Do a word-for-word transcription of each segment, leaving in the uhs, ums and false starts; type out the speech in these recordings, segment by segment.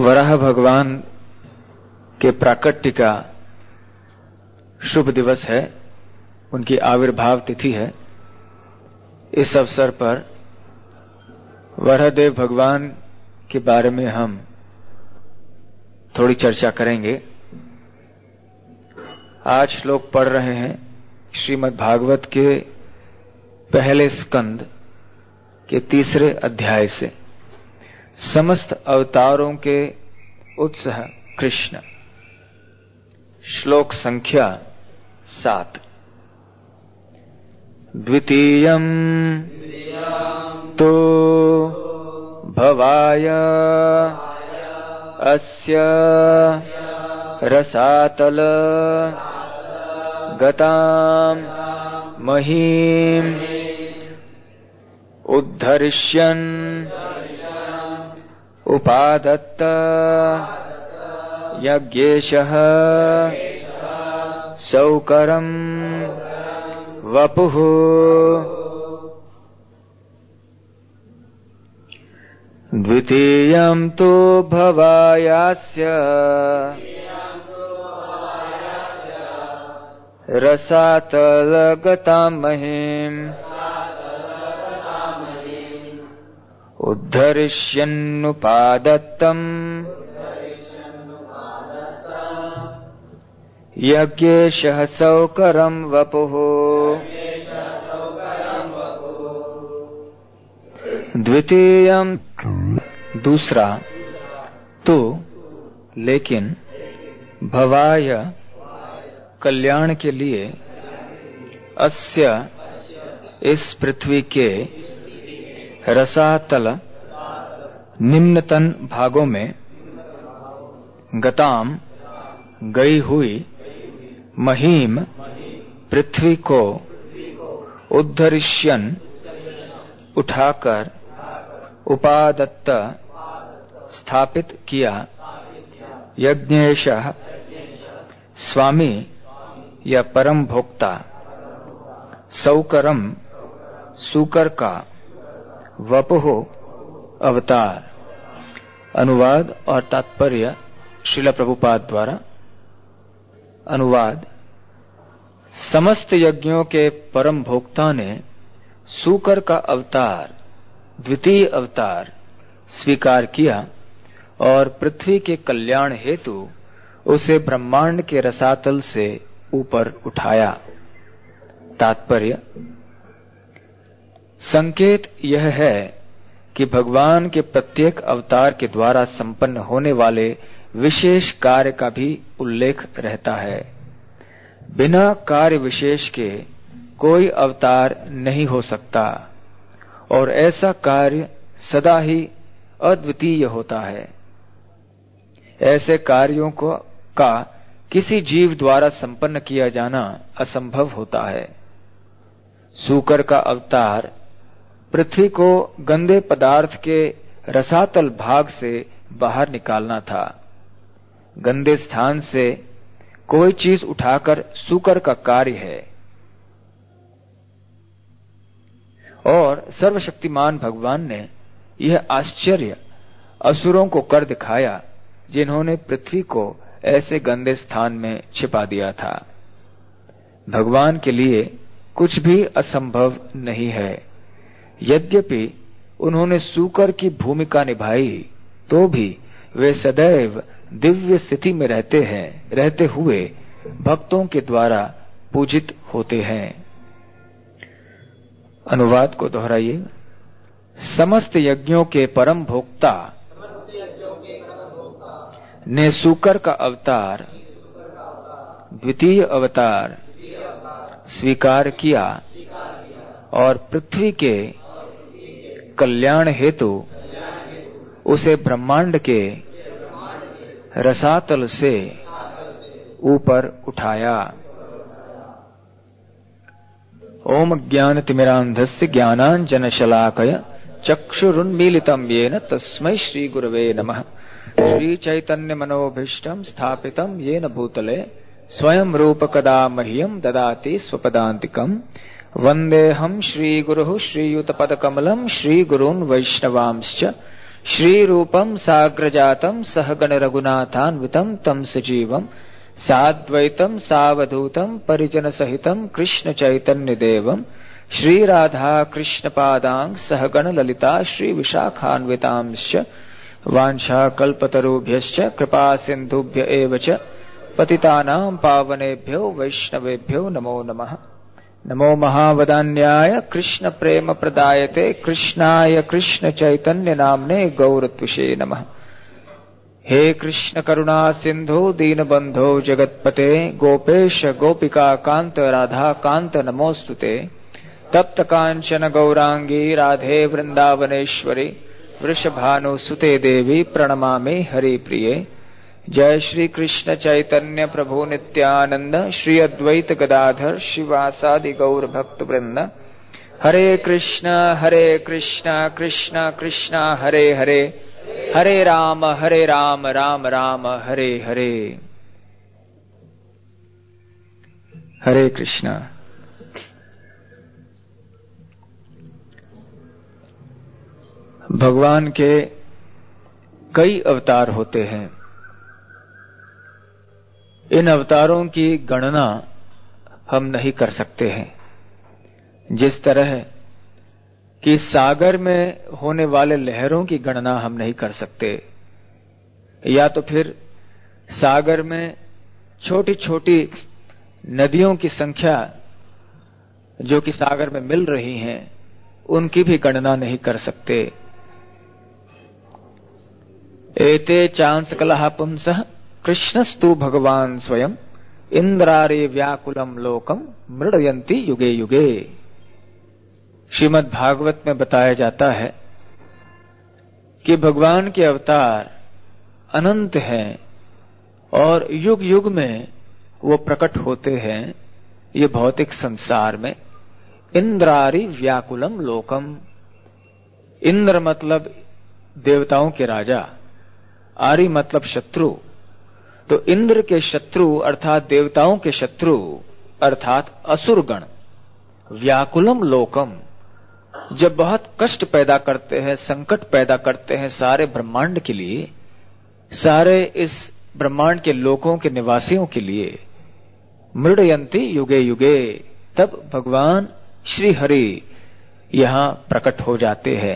वराह भगवान के प्राकट्य का शुभ दिवस है, उनकी आविर्भाव तिथि है। इस अवसर पर वराहदेव भगवान के बारे में हम थोड़ी चर्चा करेंगे। आज श्लोक पढ़ रहे हैं श्रीमद् भागवत के पहले स्कंद के तीसरे अध्याय से। समस्त अवतारों के उत्साह कृष्ण। श्लोक संख्या सात। द्वितीयं तो भवाय अस्य रसातल गतां महीम् उद्धरिष्यन् उपादत्त यज्ञेशः सौकरं वपुः। द्वितीयं तु भवायास्य रसातलगतां महीम् उद्धरिष्यन्नुपादत्तम् यज्ञेशः सौकरं वपुः। द्वितीयं दूसरा, तो लेकिन, भवाय कल्याण के लिए, अस्य इस पृथ्वी के रसातल निम्नतन भागों में, गताम गई हुई, महीम पृथ्वी को, उद्धरिष्यन् उठाकर, उपादत्त स्थापित किया, यज्ञेशः स्वामी या परम भोक्ता, सौकरम सूकर का, वपुः अवतार। अनुवाद और तात्पर्य श्रील प्रभुपाद द्वारा। अनुवाद। समस्त यज्ञों के परम भोक्ता ने सूकर का अवतार, द्वितीय अवतार स्वीकार किया और पृथ्वी के कल्याण हेतु उसे ब्रह्मांड के रसातल से ऊपर उठाया। तात्पर्य। संकेत यह है कि भगवान के प्रत्येक अवतार के द्वारा संपन्न होने वाले विशेष कार्य का भी उल्लेख रहता है। बिना कार्य विशेष के कोई अवतार नहीं हो सकता और ऐसा कार्य सदा ही अद्वितीय होता है। ऐसे कार्यों को का किसी जीव द्वारा संपन्न किया जाना असंभव होता है। सूकर का अवतार पृथ्वी को गंदे पदार्थ के रसातल भाग से बाहर निकालना था। गंदे स्थान से कोई चीज उठाकर सूकर का कार्य है और सर्वशक्तिमान भगवान ने यह आश्चर्य असुरों को कर दिखाया जिन्होंने पृथ्वी को ऐसे गंदे स्थान में छिपा दिया था। भगवान के लिए कुछ भी असंभव नहीं है। यद्यपि उन्होंने सूकर की भूमिका निभाई तो भी वे सदैव दिव्य स्थिति में रहते हैं रहते हुए भक्तों के द्वारा पूजित होते हैं। अनुवाद को दोहराइए। समस्त यज्ञों के परम भोक्ता ने सूकर का अवतार, द्वितीय अवतार स्वीकार किया और पृथ्वी के कल्याण हेतु उसे ब्रह्मांड के रसातल से ऊपर उठाया। ओम ज्ञानतिमिरान्धस्य ज्ञानाञ्जनशलाकय चक्षुरुन्मीलितं येन तस्मै श्री गुरवे नमः। श्री चैतन्य मनोभीष्टं स्थापितं येन भूतले स्वयं रूप कदा मह्यं ददाति स्वपदान्तिकम्। वन्देऽहं श्रीगुरुः श्रीयुतपदकमलं श्रीगुरून् वैष्णवांश्च श्री रूपम साग्रजातम सहगण रघुनाथान्वितम तम सजीवम साद्वैतम सावधूतम परिजन सहितम कृष्ण चैतन्य देवम श्री राधा कृष्ण पादांग सहगण ललिता श्री विशाखान्वितांश्च वांछा कल्पतरुभ्यश्च कृपा सिंधुभ्य एव च पतितानां पावनेभ्यो वैष्णवेभ्यो नमो नमः। नमो महावदान्याय कृष्ण प्रेम प्रदायते कृष्णाय कृष्ण चैतन्य नाम्ने गौरत्विषे नमः। हे कृष्ण करुणा सिंधु दीनबंधो जगत्पते गोपेश गोपिका कांत राधा कांत नमोस्तुते। तप्त कांचन गौरांगी राधे वृंदावनेश्वरी वृषभानुसुते देवी प्रणमामि हरिप्रिये। जय श्री कृष्ण चैतन्य प्रभु नित्यानंद श्री अद्वैत गदाधर शिवासादि गौर भक्त वृंद। हरे कृष्ण हरे कृष्ण कृष्ण कृष्ण हरे हरे हरे राम हरे राम राम राम हरे हरे। हरे कृष्ण। भगवान के कई अवतार होते हैं। इन अवतारों की गणना हम नहीं कर सकते हैं। जिस तरह कि सागर में होने वाले लहरों की गणना हम नहीं कर सकते, या तो फिर सागर में छोटी छोटी नदियों की संख्या जो कि सागर में मिल रही हैं उनकी भी गणना नहीं कर सकते। एते चांस कलह पुंसः कृष्णस्तु भगवान स्वयं इंद्रारे व्याकुलम लोकम मृडयन्ति युगे युगे। श्रीमद् भागवत में बताया जाता है कि भगवान के अवतार अनंत हैं और युग युग में वो प्रकट होते हैं ये भौतिक संसार में। इंद्रारि व्याकुलम लोकम, इंद्र मतलब देवताओं के राजा, आरि मतलब शत्रु। तो इंद्र के शत्रु अर्थात देवताओं के शत्रु अर्थात असुरगण व्याकुलम लोकम जब बहुत कष्ट पैदा करते हैं, संकट पैदा करते हैं सारे ब्रह्मांड के लिए, सारे इस ब्रह्मांड के लोकों के निवासियों के लिए, मृडयन्ति युगे युगे, तब भगवान श्री हरि यहां प्रकट हो जाते हैं।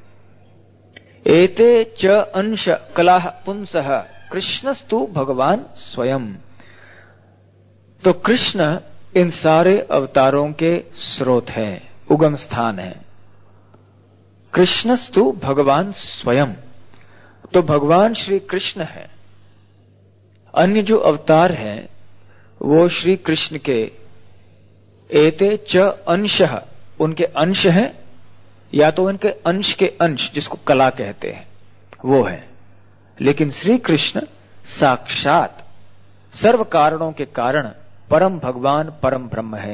एते च अंश कलाह पुंसः कृष्णस्तु भगवान स्वयं। तो कृष्ण इन सारे अवतारों के स्रोत हैं, उगम स्थान है। कृष्णस्तु भगवान स्वयं, तो भगवान श्री कृष्ण है। अन्य जो अवतार हैं वो श्री कृष्ण के एते च अंशः, उनके अंश हैं, या तो उनके अंश के अंश जिसको कला कहते हैं वो है। लेकिन श्री कृष्ण साक्षात सर्व कारणों के कारण परम भगवान परम ब्रह्म है।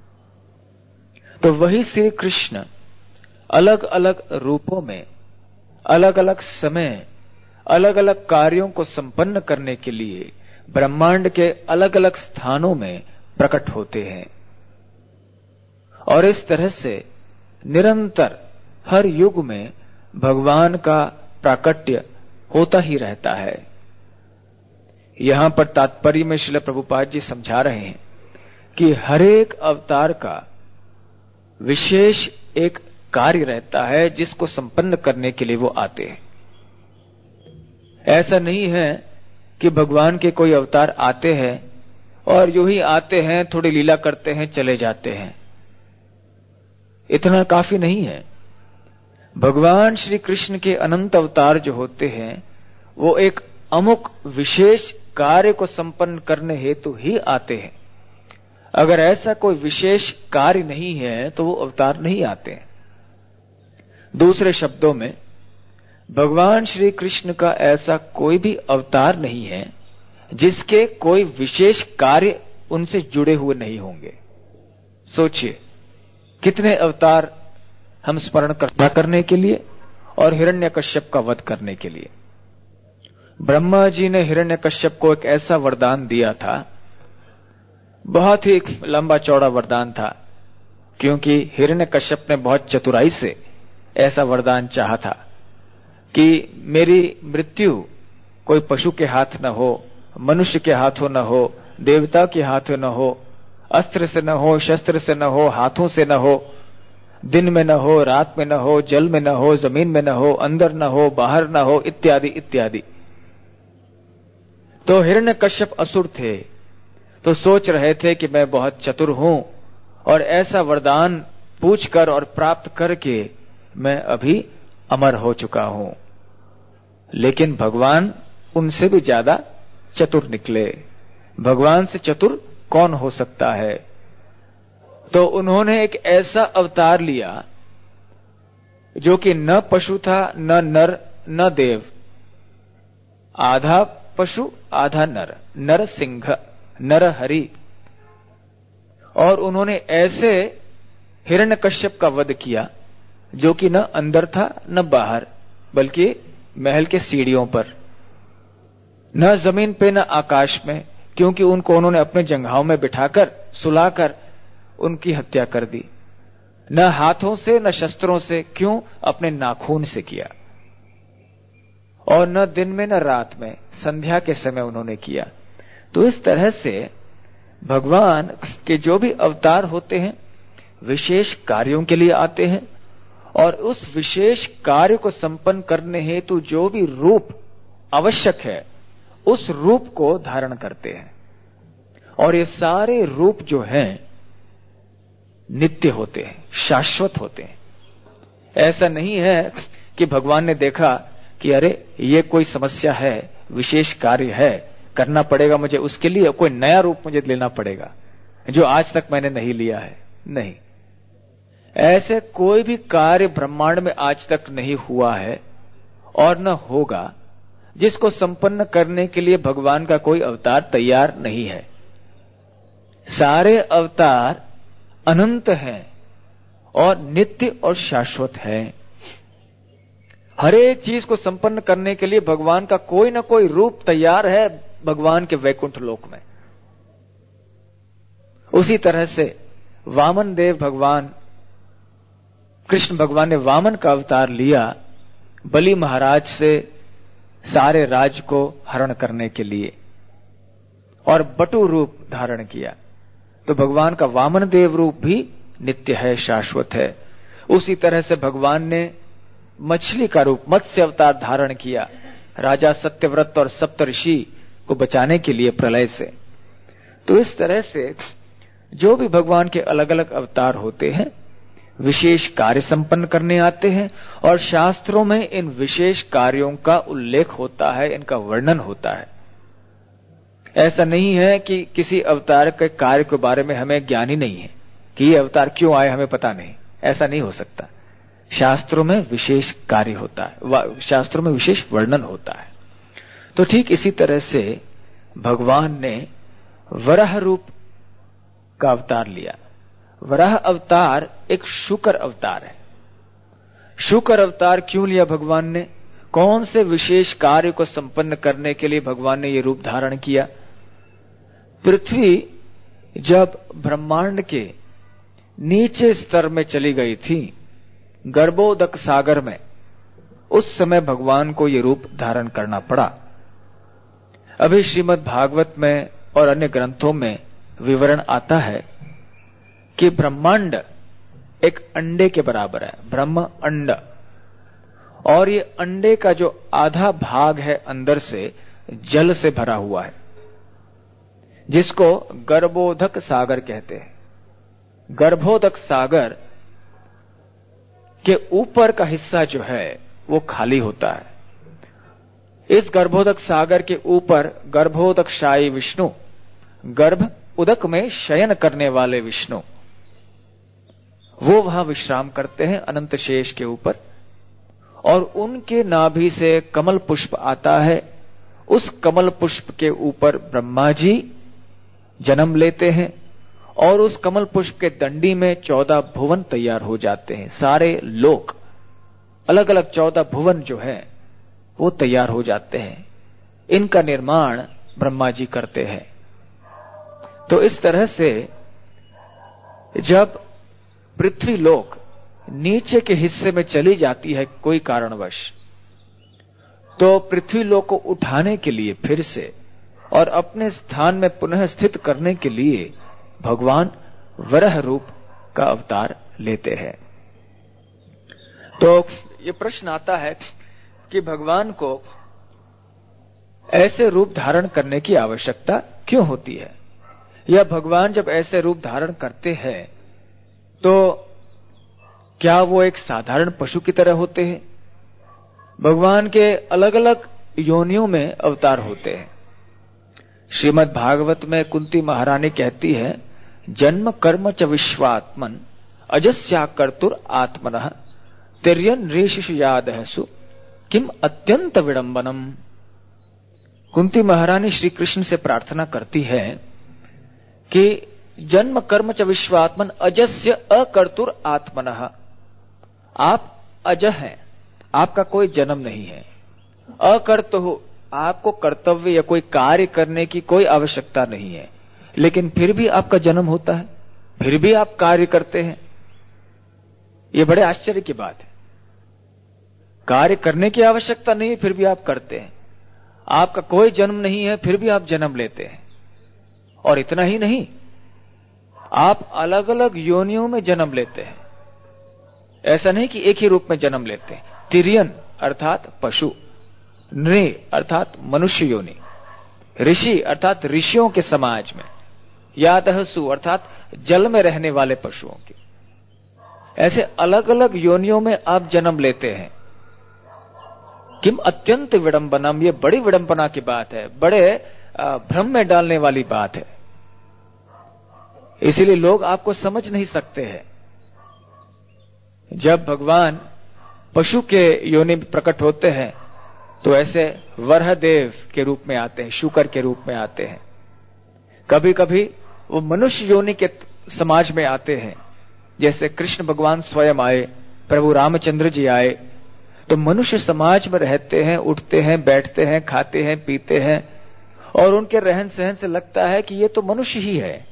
तो वही श्री कृष्ण अलग अलग रूपों में अलग अलग समय अलग अलग कार्यों को संपन्न करने के लिए ब्रह्मांड के अलग अलग स्थानों में प्रकट होते हैं। और इस तरह से निरंतर हर युग में भगवान का प्राकट्य होता ही रहता है। यहां पर तात्पर्य में श्रील प्रभुपाद जी समझा रहे हैं कि हरेक अवतार का विशेष एक कार्य रहता है जिसको संपन्न करने के लिए वो आते हैं। ऐसा नहीं है कि भगवान के कोई अवतार आते हैं और यूं ही आते हैं, थोड़ी लीला करते हैं, चले जाते हैं। इतना काफी नहीं है। भगवान श्री कृष्ण के अनंत अवतार जो होते हैं वो एक अमुक विशेष कार्य को संपन्न करने हेतु ही आते हैं। अगर ऐसा कोई विशेष कार्य नहीं है तो वो अवतार नहीं आते हैं। दूसरे शब्दों में भगवान श्री कृष्ण का ऐसा कोई भी अवतार नहीं है जिसके कोई विशेष कार्य उनसे जुड़े हुए नहीं होंगे। सोचिए कितने अवतार हम स्मरण करता करने के लिए और हिरण्यकश्यप का वध करने के लिए। ब्रह्मा जी ने हिरण्यकश्यप को एक ऐसा वरदान दिया था, बहुत ही लंबा चौड़ा वरदान था, क्योंकि हिरण्यकश्यप ने बहुत चतुराई से ऐसा वरदान चाहा था कि मेरी मृत्यु कोई पशु के हाथ न हो, मनुष्य के हाथों न हो, देवता के हाथों न हो, अस्त्र से न हो, शस्त्र से न हो, हाथों से न हो, दिन में न हो, रात में न हो, जल में न हो, जमीन में न हो, अंदर न हो, बाहर न हो, इत्यादि इत्यादि। तो हिरण्यकश्यप असुर थे, तो सोच रहे थे कि मैं बहुत चतुर हूं और ऐसा वरदान पूछकर और प्राप्त करके मैं अभी अमर हो चुका हूं। लेकिन भगवान उनसे भी ज्यादा चतुर निकले। भगवान से चतुर कौन हो सकता है? तो उन्होंने एक ऐसा अवतार लिया जो कि न पशु था, न नर न देव, आधा पशु आधा नर, नर सिंह, नर हरि। और उन्होंने ऐसे हिरण्यकश्यप का वध किया जो कि न अंदर था न बाहर, बल्कि महल के सीढ़ियों पर, न जमीन पे न आकाश में, क्योंकि उनको उन्होंने अपने जंघाओं में बिठाकर सुलाकर उनकी हत्या कर दी। न हाथों से न शस्त्रों से, क्यों? अपने नाखून से किया। और न दिन में न रात में, संध्या के समय उन्होंने किया। तो इस तरह से भगवान के जो भी अवतार होते हैं विशेष कार्यों के लिए आते हैं और उस विशेष कार्य को संपन्न करने हेतु जो भी रूप आवश्यक है उस रूप को धारण करते हैं। और ये सारे रूप जो हैं नित्य होते हैं, शाश्वत होते हैं। ऐसा नहीं है कि भगवान ने देखा कि अरे ये कोई समस्या है, विशेष कार्य है, करना पड़ेगा मुझे, उसके लिए कोई नया रूप मुझे लेना पड़ेगा जो आज तक मैंने नहीं लिया है। नहीं, ऐसे कोई भी कार्य ब्रह्मांड में आज तक नहीं हुआ है और न होगा जिसको संपन्न करने के लिए भगवान का कोई अवतार तैयार नहीं है। सारे अवतार अनंत हैं और नित्य और शाश्वत हैं। हर एक चीज को संपन्न करने के लिए भगवान का कोई न कोई रूप तैयार है भगवान के वैकुंठ लोक में। उसी तरह से वामन देव भगवान, कृष्ण भगवान ने वामन का अवतार लिया बलि महाराज से सारे राज को हरण करने के लिए और बटु रूप धारण किया। तो भगवान का वामन देव रूप भी नित्य है, शाश्वत है। उसी तरह से भगवान ने मछली का रूप, मत्स्य अवतार धारण किया राजा सत्यव्रत और सप्तऋषि को बचाने के लिए प्रलय से। तो इस तरह से जो भी भगवान के अलग अलग अवतार होते हैं विशेष कार्य संपन्न करने आते हैं और शास्त्रों में इन विशेष कार्यों का उल्लेख होता है, इनका वर्णन होता है। ऐसा नहीं है कि किसी अवतार के कार्य के बारे में हमें ज्ञान ही नहीं है कि ये अवतार क्यों आए हमें पता नहीं, ऐसा नहीं हो सकता। शास्त्रों में विशेष कार्य होता है, शास्त्रों में विशेष वर्णन होता है। तो ठीक इसी तरह से भगवान ने वराह रूप का अवतार लिया। वराह अवतार एक शुकर अवतार है। शुकर अवतार क्यों लिया भगवान ने? कौन से विशेष कार्य को संपन्न करने के लिए भगवान ने ये रूप धारण किया? पृथ्वी जब ब्रह्मांड के नीचे स्तर में चली गई थी, गर्भोदक सागर में, उस समय भगवान को ये रूप धारण करना पड़ा। अभी श्रीमद् भागवत में और अन्य ग्रंथों में विवरण आता है कि ब्रह्मांड एक अंडे के बराबर है, ब्रह्म अंड। और ये अंडे का जो आधा भाग है अंदर से जल से भरा हुआ है, जिसको गर्भोदक सागर कहते हैं। गर्भोदक सागर के ऊपर का हिस्सा जो है वो खाली होता है। इस गर्भोदक सागर के ऊपर गर्भोदकशायी विष्णु, गर्भ उदक में शयन करने वाले विष्णु, वो वहां विश्राम करते हैं अनंत शेष के ऊपर। और उनके नाभि से कमल पुष्प आता है। उस कमल पुष्प के ऊपर ब्रह्मा जी जन्म लेते हैं और उस कमल पुष्प के दंडी में चौदह भुवन तैयार हो जाते हैं। सारे लोक, अलग अलग चौदह भुवन जो है वो तैयार हो जाते हैं। इनका निर्माण ब्रह्मा जी करते हैं। तो इस तरह से जब पृथ्वी लोक नीचे के हिस्से में चली जाती है कोई कारणवश, तो पृथ्वी लोक को उठाने के लिए फिर से और अपने स्थान में पुनः स्थित करने के लिए भगवान वराह रूप का अवतार लेते हैं। तो ये प्रश्न आता है कि भगवान को ऐसे रूप धारण करने की आवश्यकता क्यों होती है, या भगवान जब ऐसे रूप धारण करते हैं तो क्या वो एक साधारण पशु की तरह होते हैं? भगवान के अलग अलग योनियों में अवतार होते हैं। श्रीमद् भागवत में कुंती महारानी कहती है, जन्म कर्म च विश्वात्मन अजस्या कर्तुर आत्मनः तिर्यन ऋषिषु यादहसु किम अत्यंत विडंबनम। कुंती महारानी श्री कृष्ण से प्रार्थना करती है कि जन्म कर्म च विश्वात्मन अजस्य अकर्तुर आत्मनः, आप अज हैं, आपका कोई जन्म नहीं है। अकर्त हो, आपको कर्तव्य या कोई कार्य करने की कोई आवश्यकता नहीं है, लेकिन फिर भी आपका जन्म होता है, फिर भी आप कार्य करते हैं। यह बड़े आश्चर्य की बात है। कार्य करने की आवश्यकता नहीं है, फिर भी आप करते हैं। आपका कोई जन्म नहीं है, फिर भी आप जन्म लेते हैं। और इतना ही नहीं, आप अलग अलग योनियों में जन्म लेते हैं। ऐसा नहीं कि एक ही रूप में जन्म लेते हैं। तिर्यन अर्थात पशु, नृ अर्थात मनुष्य योनि, ऋषि अर्थात ऋषियों के समाज में, यादहसु अर्थात जल में रहने वाले पशुओं की, ऐसे अलग अलग योनियों में आप जन्म लेते हैं। किम अत्यंत विडंबनम, ये बड़ी विडंबना की बात है, बड़े भ्रम में डालने वाली बात है। इसीलिए लोग आपको समझ नहीं सकते हैं। जब भगवान पशु के योनि में प्रकट होते हैं तो ऐसे वरहदेव के रूप में आते हैं, शूकर के रूप में आते हैं। कभी कभी वो मनुष्य योनि के समाज में आते हैं, जैसे कृष्ण भगवान स्वयं आए, प्रभु रामचंद्र जी आए, तो मनुष्य समाज में रहते हैं, उठते हैं, बैठते हैं, खाते हैं, पीते हैं, और उनके रहन सहन से लगता है कि ये तो मनुष्य ही है।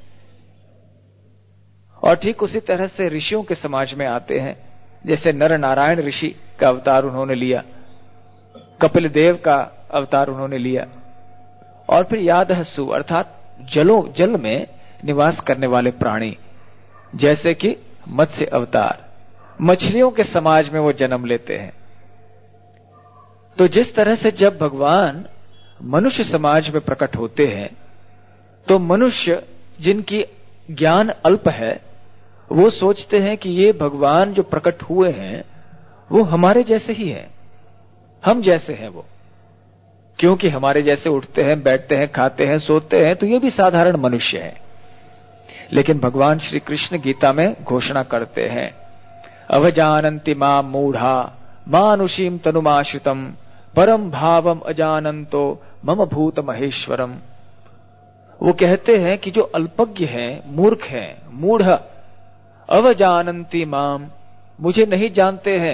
और ठीक उसी तरह से ऋषियों के समाज में आते हैं, जैसे नर नारायण ऋषि का अवतार उन्होंने लिया, कपिल देव का अवतार उन्होंने लिया, और फिर यादहसु अर्थात जलों जल में निवास करने वाले प्राणी, जैसे कि मत्स्य अवतार, मछलियों के समाज में वो जन्म लेते हैं। तो जिस तरह से जब भगवान मनुष्य समाज में प्रकट होते हैं तो मनुष्य जिनकी ज्ञान अल्प है वो सोचते हैं कि ये भगवान जो प्रकट हुए हैं वो हमारे जैसे ही हैं, हम जैसे हैं वो, क्योंकि हमारे जैसे उठते हैं, बैठते हैं, खाते हैं, सोते हैं, तो ये भी साधारण मनुष्य है। लेकिन भगवान श्री कृष्ण गीता में घोषणा करते हैं, अवजानन्ति मां मूढ़ा मानुषीम तनुमाश्रितम परम भावम अजानन्तो मम भूत महेश्वरम। वो कहते हैं कि जो अल्पज्ञ हैं, मूर्ख हैं, मूढ़, अवजानन्ति माम, मुझे नहीं जानते हैं,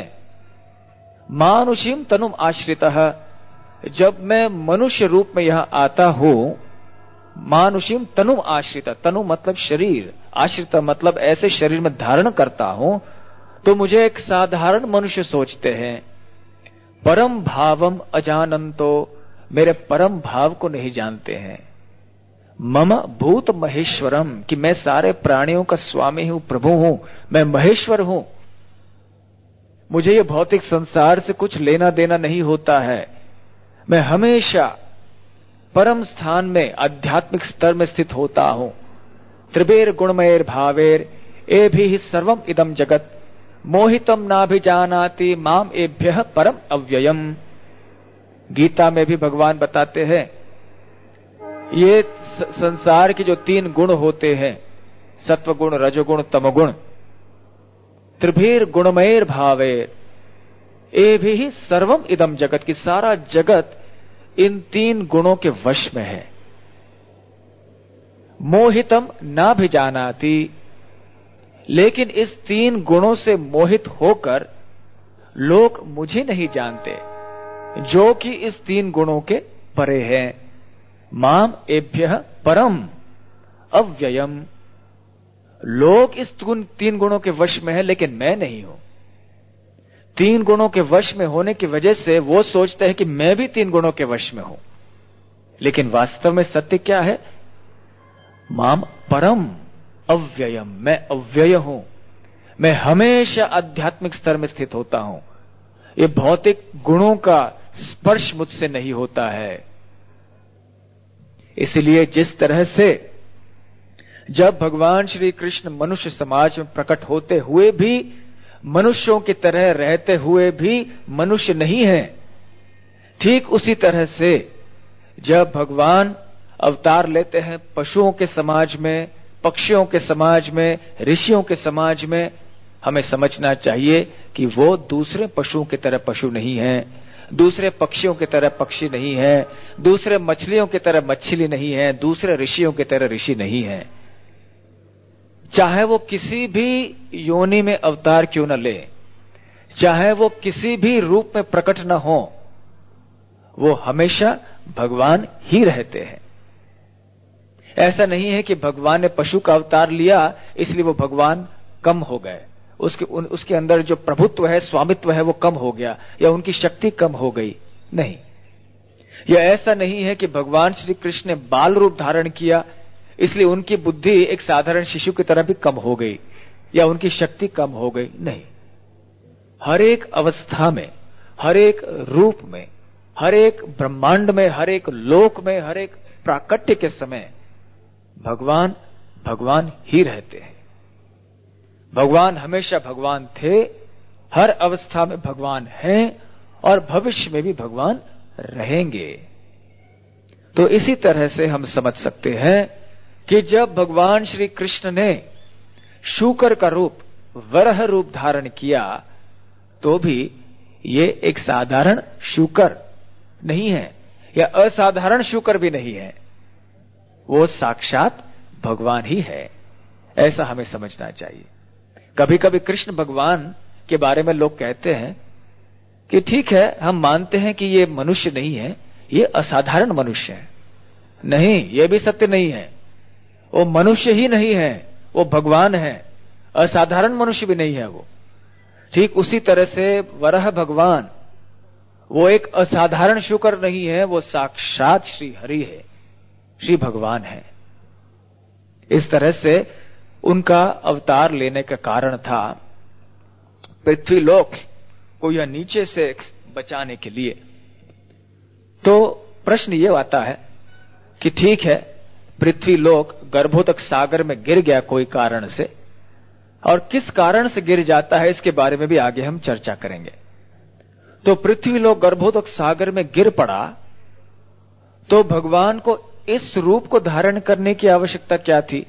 मानुषीम तनुम आश्रितः, जब मैं मनुष्य रूप में यहां आता हूं, मानुषीम तनुम आश्रित, तनु मतलब शरीर, आश्रित मतलब ऐसे शरीर में धारण करता हूं, तो मुझे एक साधारण मनुष्य सोचते हैं। परम भावम अजानन्तो, मेरे परम भाव को नहीं जानते हैं। मम भूत महेश्वरम, कि मैं सारे प्राणियों का स्वामी हूं, प्रभु हूं, मैं महेश्वर हूं। मुझे ये भौतिक संसार से कुछ लेना देना नहीं होता है। मैं हमेशा परम स्थान में, आध्यात्मिक स्तर में स्थित होता हूं। त्रिबेर गुणमयेर भावेर एभिः सर्वम इदम जगत मोहितम नाभिजानाति माम एभ्यः परम अव्ययम। गीता में भी भगवान बताते हैं, ये संसार के जो तीन गुण होते हैं, सत्वगुण, रजोगुण, तमोगुण, त्रिभीर गुणमयेर भावेर एभिः सर्वम इदम जगत, की सारा जगत इन तीन गुणों के वश में है। मोहितम नाभिजानाति, लेकिन इस तीन गुणों से मोहित होकर लोग मुझे नहीं जानते, जो कि इस तीन गुणों के परे हैं। माम एभ्यः परम अव्ययम, लोग इस तीन गुणों के वश में है, लेकिन मैं नहीं हूं। तीन गुणों के वश में होने की वजह से वो सोचते हैं कि मैं भी तीन गुणों के वश में हूं, लेकिन वास्तव में सत्य क्या है? माम परम अव्ययम, मैं अव्यय हूं, मैं हमेशा आध्यात्मिक स्तर में स्थित होता हूं। ये भौतिक गुणों का स्पर्श मुझसे नहीं होता है। इसलिए जिस तरह से जब भगवान श्री कृष्ण मनुष्य समाज में प्रकट होते हुए भी मनुष्यों की तरह रहते हुए भी मनुष्य नहीं है, ठीक उसी तरह से जब भगवान अवतार लेते हैं पशुओं के समाज में, पक्षियों के समाज में, ऋषियों के समाज में, हमें समझना चाहिए कि वो दूसरे पशुओं की तरह पशु नहीं है, दूसरे पक्षियों की तरह पक्षी नहीं है, दूसरे मछलियों की तरह मछली नहीं है, दूसरे ऋषियों की तरह ऋषि नहीं है। चाहे वो किसी भी योनि में अवतार क्यों न ले, चाहे वो किसी भी रूप में प्रकट न हो, वो हमेशा भगवान ही रहते हैं। ऐसा नहीं है कि भगवान ने पशु का अवतार लिया इसलिए वो भगवान कम हो गए, उसके उन, उसके अंदर जो प्रभुत्व है, स्वामित्व है, वो कम हो गया या उनकी शक्ति कम हो गई। नहीं, यह ऐसा नहीं है कि भगवान श्री कृष्ण ने बाल रूप धारण किया इसलिए उनकी बुद्धि एक साधारण शिशु की तरह भी कम हो गई या उनकी शक्ति कम हो गई। नहीं, हर एक अवस्था में, हर एक रूप में, हर एक ब्रह्मांड में, हर एक लोक में, हर एक प्राकट्य के समय भगवान भगवान ही रहते हैं। भगवान हमेशा भगवान थे, हर अवस्था में भगवान हैं और भविष्य में भी भगवान रहेंगे। तो इसी तरह से हम समझ सकते हैं कि जब भगवान श्री कृष्ण ने शूकर का रूप, वरह रूप धारण किया, तो भी ये एक साधारण शूकर नहीं है या असाधारण शूकर भी नहीं है, वो साक्षात भगवान ही है। ऐसा हमें समझना चाहिए। कभी कभी कृष्ण भगवान के बारे में लोग कहते हैं कि ठीक है, हम मानते हैं कि ये मनुष्य नहीं है, ये असाधारण मनुष्य है। नहीं, ये भी सत्य नहीं है। वो मनुष्य ही नहीं है, वो भगवान है। असाधारण मनुष्य भी नहीं है वो। ठीक उसी तरह से वरह भगवान, वो एक असाधारण शूकर नहीं है, वो साक्षात श्री हरि है, श्री भगवान है। इस तरह से उनका अवतार लेने का कारण था पृथ्वी लोक को यह नीचे से बचाने के लिए। तो प्रश्न ये आता है कि ठीक है, पृथ्वी लोक गर्भोदक सागर में गिर गया कोई कारण से, और किस कारण से गिर जाता है इसके बारे में भी आगे हम चर्चा करेंगे। तो पृथ्वी लोक गर्भोदक सागर में गिर पड़ा तो भगवान को इस रूप को धारण करने की आवश्यकता क्या थी?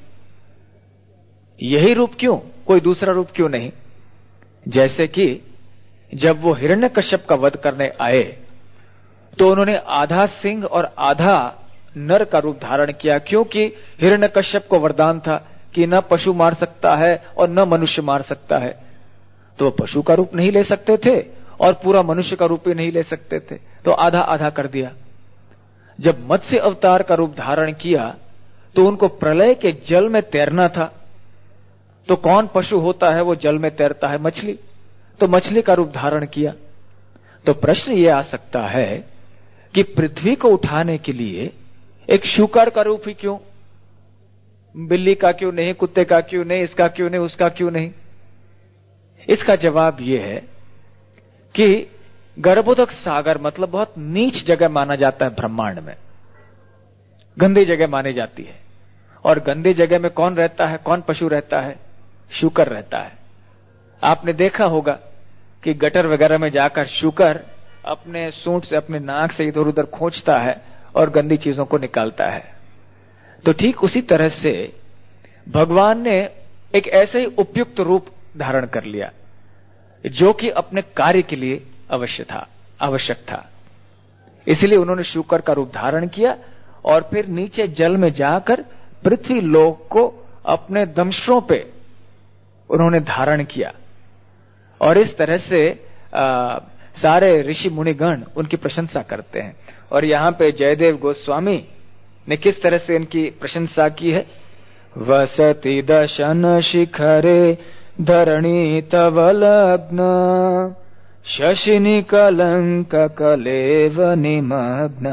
यही रूप क्यों, कोई दूसरा रूप क्यों नहीं? जैसे कि जब वो हिरण्यकश्यप का वध करने आए तो उन्होंने आधा सिंह और आधा नर का रूप धारण किया, क्योंकि हिरण्यकश्यप को वरदान था कि न पशु मार सकता है और न मनुष्य मार सकता है। तो वो पशु का रूप नहीं ले सकते थे और पूरा मनुष्य का रूप भी नहीं ले सकते थे, तो आधा आधा कर दिया। जब मत्स्य अवतार का रूप धारण किया तो उनको प्रलय के जल में तैरना था। तो कौन पशु होता है वो जल में तैरता है? मछली। तो मछली का रूप धारण किया। तो प्रश्न ये आ सकता है कि पृथ्वी को उठाने के लिए एक शूकर का रूप ही क्यों? बिल्ली का क्यों नहीं, कुत्ते का क्यों नहीं, इसका क्यों नहीं, उसका क्यों नहीं? इसका जवाब यह है कि गर्भोदक सागर मतलब बहुत नीच जगह माना जाता है ब्रह्मांड में, गंदी जगह मानी जाती है। और गंदी जगह में कौन रहता है, कौन पशु रहता है? शूकर रहता है। आपने देखा होगा कि गटर वगैरह में जाकर शूकर अपने सूंड से, अपने नाक से इधर उधर खोंचता है और गंदी चीजों को निकालता है। तो ठीक उसी तरह से भगवान ने एक ऐसे ही उपयुक्त रूप धारण कर लिया जो कि अपने कार्य के लिए अवश्य था, आवश्यक था। इसलिए उन्होंने शूकर का रूप धारण किया और फिर नीचे जल में जाकर पृथ्वी लोक को अपने दंशों पे उन्होंने धारण किया। और इस तरह से आ, सारे ऋषि मुनिगण उनकी प्रशंसा करते हैं। और यहां पे जयदेव गोस्वामी ने किस तरह से इनकी प्रशंसा की है? वसति दशन शिखरे धरणी तव लग्न शशिनि कलंक कलेव निमग्न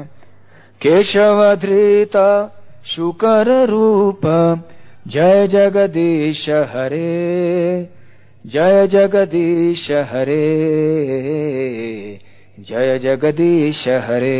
केशवधृत शुकर रूप जय जगदीश हरे जय जगदीश हरे जय जगदीश हरे।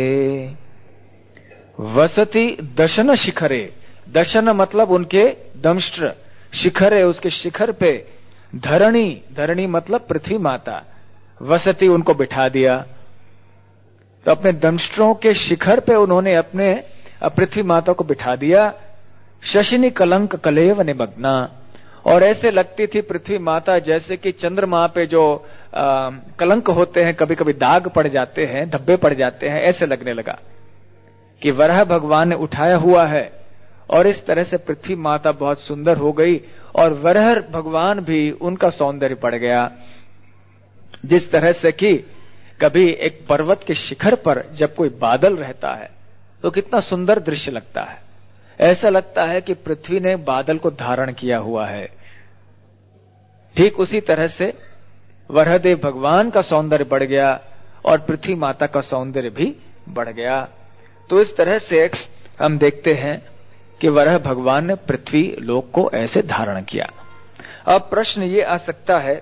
वसति दशन शिखरे, दशन मतलब उनके दंष्ट्र, शिखरे उसके शिखर पे, धरणी, धरणी मतलब पृथ्वी माता, वसति उनको बिठा दिया। तो अपने दंष्ट्रों के शिखर पे उन्होंने अपने पृथ्वी माता को बिठा दिया। शशिनी कलंक कलेव निमग्ना, और ऐसे लगती थी पृथ्वी माता जैसे कि चंद्रमा पे जो आ, कलंक होते हैं, कभी कभी दाग पड़ जाते हैं, धब्बे पड़ जाते हैं, ऐसे लगने लगा कि वराह भगवान ने उठाया हुआ है। और इस तरह से पृथ्वी माता बहुत सुंदर हो गई और वराह भगवान भी, उनका सौंदर्य बढ़ गया। जिस तरह से कि कभी एक पर्वत के शिखर पर जब कोई बादल रहता है तो कितना सुंदर दृश्य लगता है, ऐसा लगता है कि पृथ्वी ने बादल को धारण किया हुआ है। ठीक उसी तरह से वराहदेव भगवान का सौंदर्य बढ़ गया और पृथ्वी माता का सौंदर्य भी बढ़ गया। तो इस तरह से हम देखते हैं कि वराह भगवान ने पृथ्वी लोक को ऐसे धारण किया। अब प्रश्न ये आ सकता है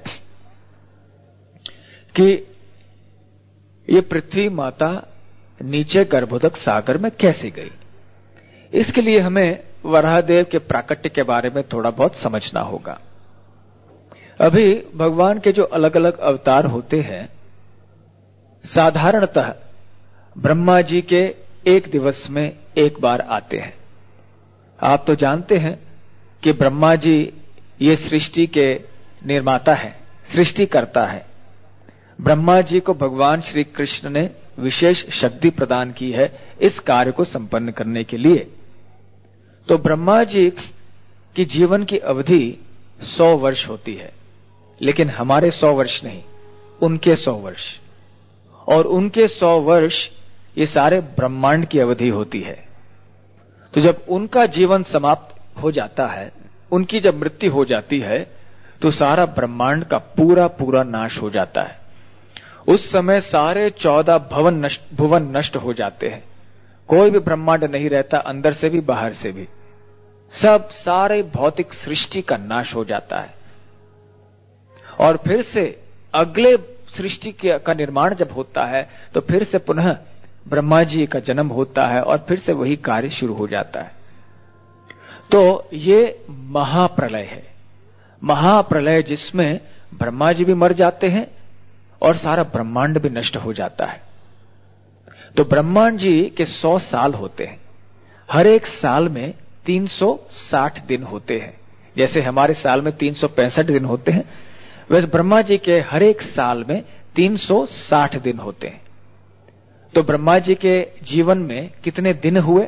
कि ये पृथ्वी माता नीचे गर्भोदक सागर में कैसे गई। इसके लिए हमें वराहदेव के प्राकट्य के बारे में थोड़ा बहुत समझना होगा। अभी भगवान के जो अलग अलग अवतार होते हैं, साधारणतः ब्रह्मा जी के एक दिवस में एक बार आते हैं। आप तो जानते हैं कि ब्रह्मा जी ये सृष्टि के निर्माता है, सृष्टि करता है। ब्रह्मा जी को भगवान श्री कृष्ण ने विशेष शक्ति प्रदान की है इस कार्य को संपन्न करने के लिए। तो ब्रह्मा जी की जीवन की अवधि सौ वर्ष होती है, लेकिन हमारे सौ वर्ष नहीं, उनके सौ वर्ष, और उनके सौ वर्ष ये सारे ब्रह्मांड की अवधि होती है। तो जब उनका जीवन समाप्त हो जाता है, उनकी जब मृत्यु हो जाती है, तो सारा ब्रह्मांड का पूरा पूरा नाश हो जाता है। उस समय सारे चौदह भवन नष्ट भुवन नष्ट हो जाते हैं, कोई भी ब्रह्मांड नहीं रहता, अंदर से भी बाहर से भी, सब सारे भौतिक सृष्टि का नाश हो जाता है। और फिर से अगले सृष्टि का निर्माण जब होता है तो फिर से पुनः ब्रह्मा जी का जन्म होता है और फिर से वही कार्य शुरू हो जाता है। तो ये महाप्रलय है, महाप्रलय जिसमें ब्रह्मा जी भी मर जाते हैं और सारा ब्रह्मांड भी नष्ट हो जाता है। तो ब्रह्मांड जी के सौ साल होते हैं, हर एक साल में तीन सौ साठ दिन होते हैं। जैसे हमारे साल में तीन सौ पैंसठ दिन होते हैं, वैसे ब्रह्मा जी के हर एक साल में तीन सौ साठ दिन होते हैं। तो ब्रह्मा जी के जीवन में कितने दिन हुए?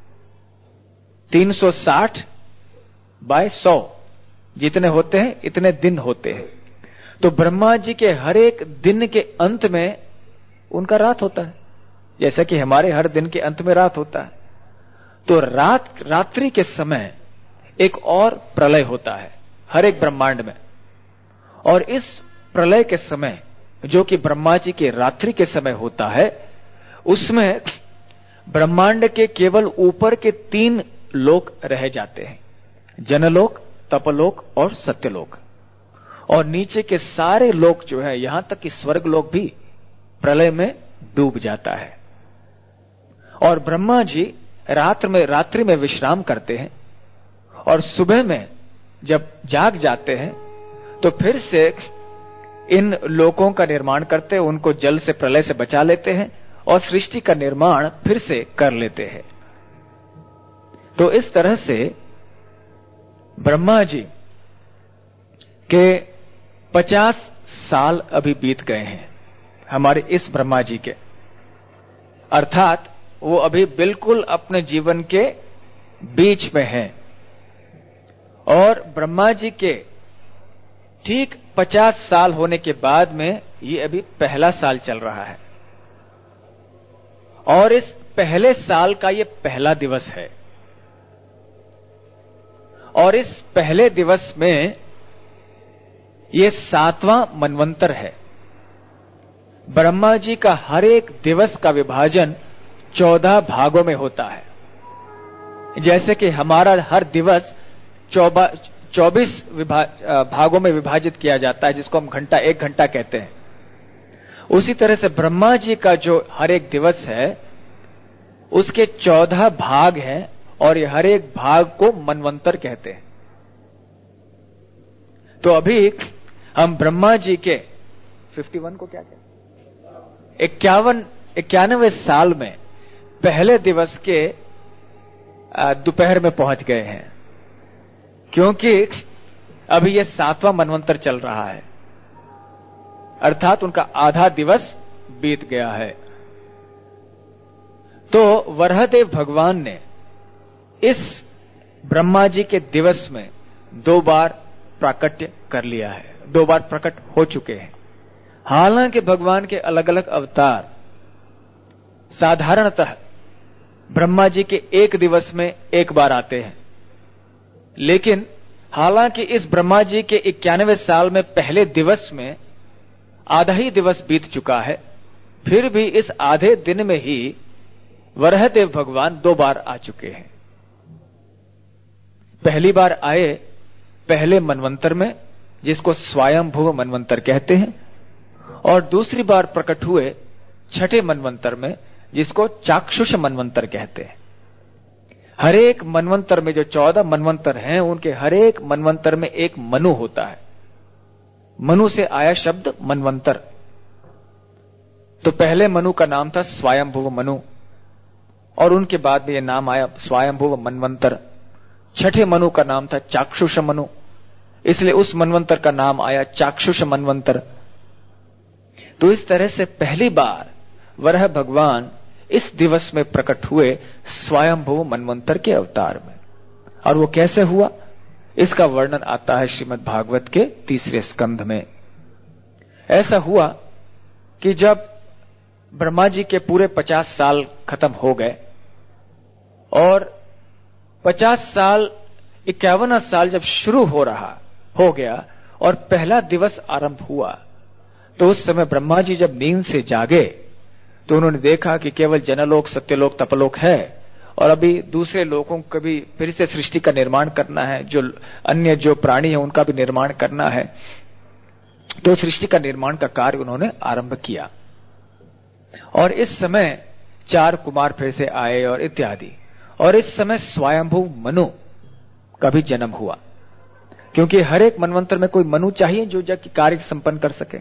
तीन सौ साठ बाय सौ, जितने होते हैं इतने दिन होते हैं। तो ब्रह्मा जी के हर एक दिन के अंत में उनका रात होता है, जैसा कि हमारे हर दिन के अंत में रात होता है। तो रात रात्रि के समय एक और प्रलय होता है हर एक ब्रह्मांड में, और इस प्रलय के समय जो कि ब्रह्मा जी के रात्रि के समय होता है, उसमें ब्रह्मांड के केवल ऊपर के तीन लोक रह जाते हैं, जनलोक, तपलोक और सत्यलोक। और नीचे के सारे लोक जो है, यहां तक कि स्वर्ग लोक भी प्रलय में डूब जाता है। और ब्रह्मा जी रात्र में रात्रि में विश्राम करते हैं और सुबह में जब जाग जाते हैं तो फिर से इन लोकों का निर्माण करते हैं, उनको जल से, प्रलय से बचा लेते हैं और सृष्टि का निर्माण फिर से कर लेते हैं। तो इस तरह से ब्रह्मा जी के पचास साल अभी बीत गए हैं हमारे इस ब्रह्मा जी के, अर्थात वो अभी बिल्कुल अपने जीवन के बीच में हैं। और ब्रह्मा जी के ठीक पचास साल होने के बाद में ये अभी पहला साल चल रहा है, और इस पहले साल का ये पहला दिवस है। और इस पहले दिवस में ये सातवां मनवंतर है। ब्रह्मा जी का हर एक दिवस का विभाजन चौदह भागों में होता है। जैसे कि हमारा हर दिवस चौबीस भागों में विभाजित किया जाता है, जिसको हम घंटा एक घंटा कहते हैं। उसी तरह से ब्रह्मा जी का जो हर एक दिवस है उसके चौदह भाग हैं और ये हर एक भाग को मनवंतर कहते हैं। तो अभी हम ब्रह्मा जी के इक्यावन को क्या कहते हैं, इक्यावन इक्यानवे साल में पहले दिवस के दोपहर में पहुंच गए हैं, क्योंकि अभी ये सातवां मनवंतर चल रहा है, अर्थात उनका आधा दिवस बीत गया है। तो वराहदेव भगवान ने इस ब्रह्मा जी के दिवस में दो बार प्राकट्य कर लिया है, दो बार प्रकट हो चुके हैं। हालांकि भगवान के अलग अलग अवतार साधारणतः ब्रह्मा जी के एक दिवस में एक बार आते हैं, लेकिन हालांकि इस ब्रह्मा जी के इक्यानवे साल में पहले दिवस में आधा ही दिवस बीत चुका है, फिर भी इस आधे दिन में ही वराहदेव भगवान दो बार आ चुके हैं। पहली बार आए पहले मनवंतर में, जिसको स्वयंभुव मनवंतर कहते हैं, और दूसरी बार प्रकट हुए छठे मनवंतर में, जिसको चाक्षुष मनवंतर कहते हैं। हर एक मनवंतर में जो चौदह मनवंतर हैं, उनके हर एक मनवंतर में एक मनु होता है। मनु से आया शब्द मनवंतर। तो पहले मनु का नाम था स्वयंभुव मनु, और उनके बाद में यह नाम आया स्वयंभुव मनवंतर। छठे मनु का नाम था चाक्षुष मनु, इसलिए उस मनवंतर का नाम आया चाक्षुष मनवंतर। तो इस तरह से पहली बार वराह भगवान इस दिवस में प्रकट हुए स्वयंभुव मनवंतर के अवतार में। और वो कैसे हुआ, इसका वर्णन आता है श्रीमद् भागवत के तीसरे स्कंध में। ऐसा हुआ कि जब ब्रह्मा जी के पूरे पचास साल खत्म हो गए और पचास साल इक्यावन साल जब शुरू हो रहा हो गया और पहला दिवस आरंभ हुआ, तो उस समय ब्रह्मा जी जब नींद से जागे तो उन्होंने देखा कि केवल जनलोक, सत्यलोक, तपलोक है और अभी दूसरे लोगों को भी फिर से सृष्टि का निर्माण करना है, जो अन्य जो प्राणी है उनका भी निर्माण करना है। तो सृष्टि का निर्माण का कार्य उन्होंने आरंभ किया। और इस समय चार कुमार फिर से आए और इत्यादि। और इस समय स्वयंभुव मनु का भी जन्म हुआ, क्योंकि हर एक मनवंतर में कोई मनु चाहिए जो जग की कार्य संपन्न कर सके।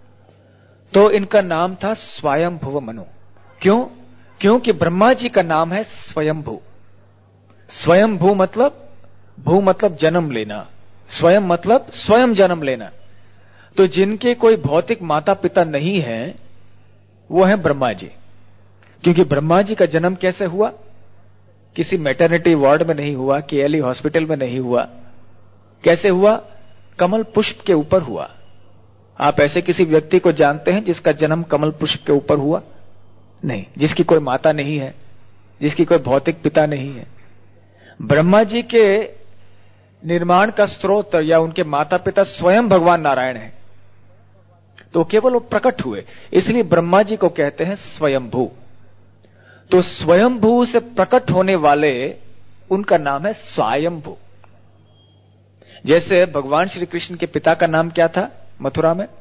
तो इनका नाम था स्वयंभुव मनु। क्यों? क्योंकि ब्रह्मा जी का नाम है स्वयंभू। स्वयंभू मतलब, भू मतलब जन्म लेना, स्वयं मतलब स्वयं जन्म लेना। तो जिनके कोई भौतिक माता पिता नहीं है वो है ब्रह्मा जी। क्योंकि ब्रह्मा जी का जन्म कैसे हुआ? किसी मैटरनिटी वार्ड में नहीं हुआ, केएलई हॉस्पिटल में नहीं हुआ। कैसे हुआ? कमल पुष्प के ऊपर हुआ। आप ऐसे किसी व्यक्ति को जानते हैं जिसका जन्म कमल पुष्प के ऊपर हुआ? नहीं, जिसकी कोई माता नहीं है, जिसकी कोई भौतिक पिता नहीं है। ब्रह्मा जी के निर्माण का स्रोत या उनके माता पिता स्वयं भगवान नारायण है, तो केवल वो प्रकट हुए, इसलिए ब्रह्मा जी को कहते हैं स्वयंभू। तो स्वयंभू से प्रकट होने वाले उनका नाम है स्वयंभू। जैसे भगवान श्री कृष्ण के पिता का नाम क्या था मथुरा में?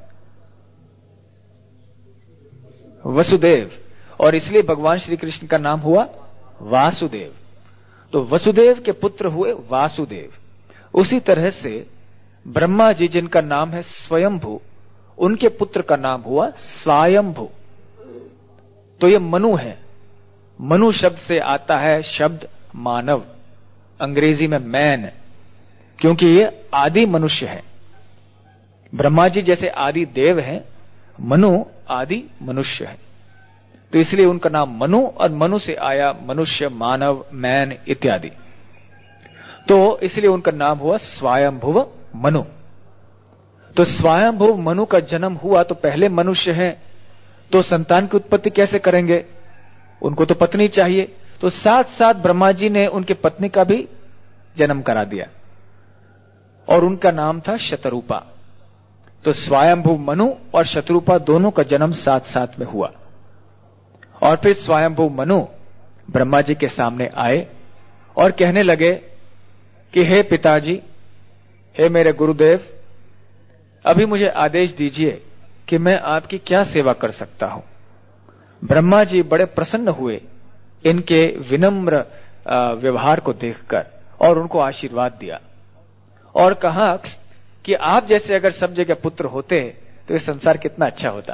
वसुदेव, और इसलिए भगवान श्री कृष्ण का नाम हुआ वासुदेव। तो वसुदेव के पुत्र हुए वासुदेव। उसी तरह से ब्रह्मा जी जिनका नाम है स्वयंभू, उनके पुत्र का नाम हुआ स्वयंभू। तो ये मनु है। मनु शब्द से आता है शब्द मानव, अंग्रेजी में मैन, क्योंकि ये आदि मनुष्य है। ब्रह्मा जी जैसे आदि देव हैं, मनु आदि मनुष्य है। तो इसलिए उनका नाम मनु, और मनु से आया मनुष्य, मानव, मैन इत्यादि। तो इसलिए उनका नाम हुआ स्वयंभुव मनु। तो स्वयंभुव मनु का जन्म हुआ तो पहले मनुष्य हैं, तो संतान की उत्पत्ति कैसे करेंगे? उनको तो पत्नी चाहिए। तो साथ साथ ब्रह्मा जी ने उनकी पत्नी का भी जन्म करा दिया, और उनका नाम था शतरूपा। तो स्वयंभू मनु और शत्रुपा दोनों का जन्म साथ साथ में हुआ। और फिर स्वयंभू मनु ब्रह्मा जी के सामने आए और कहने लगे कि हे पिताजी, हे मेरे गुरुदेव, अभी मुझे आदेश दीजिए कि मैं आपकी क्या सेवा कर सकता हूं। ब्रह्मा जी बड़े प्रसन्न हुए इनके विनम्र व्यवहार को देखकर और उनको आशीर्वाद दिया और कहा कि आप जैसे अगर सब जगह पुत्र होते तो ये संसार कितना अच्छा होता।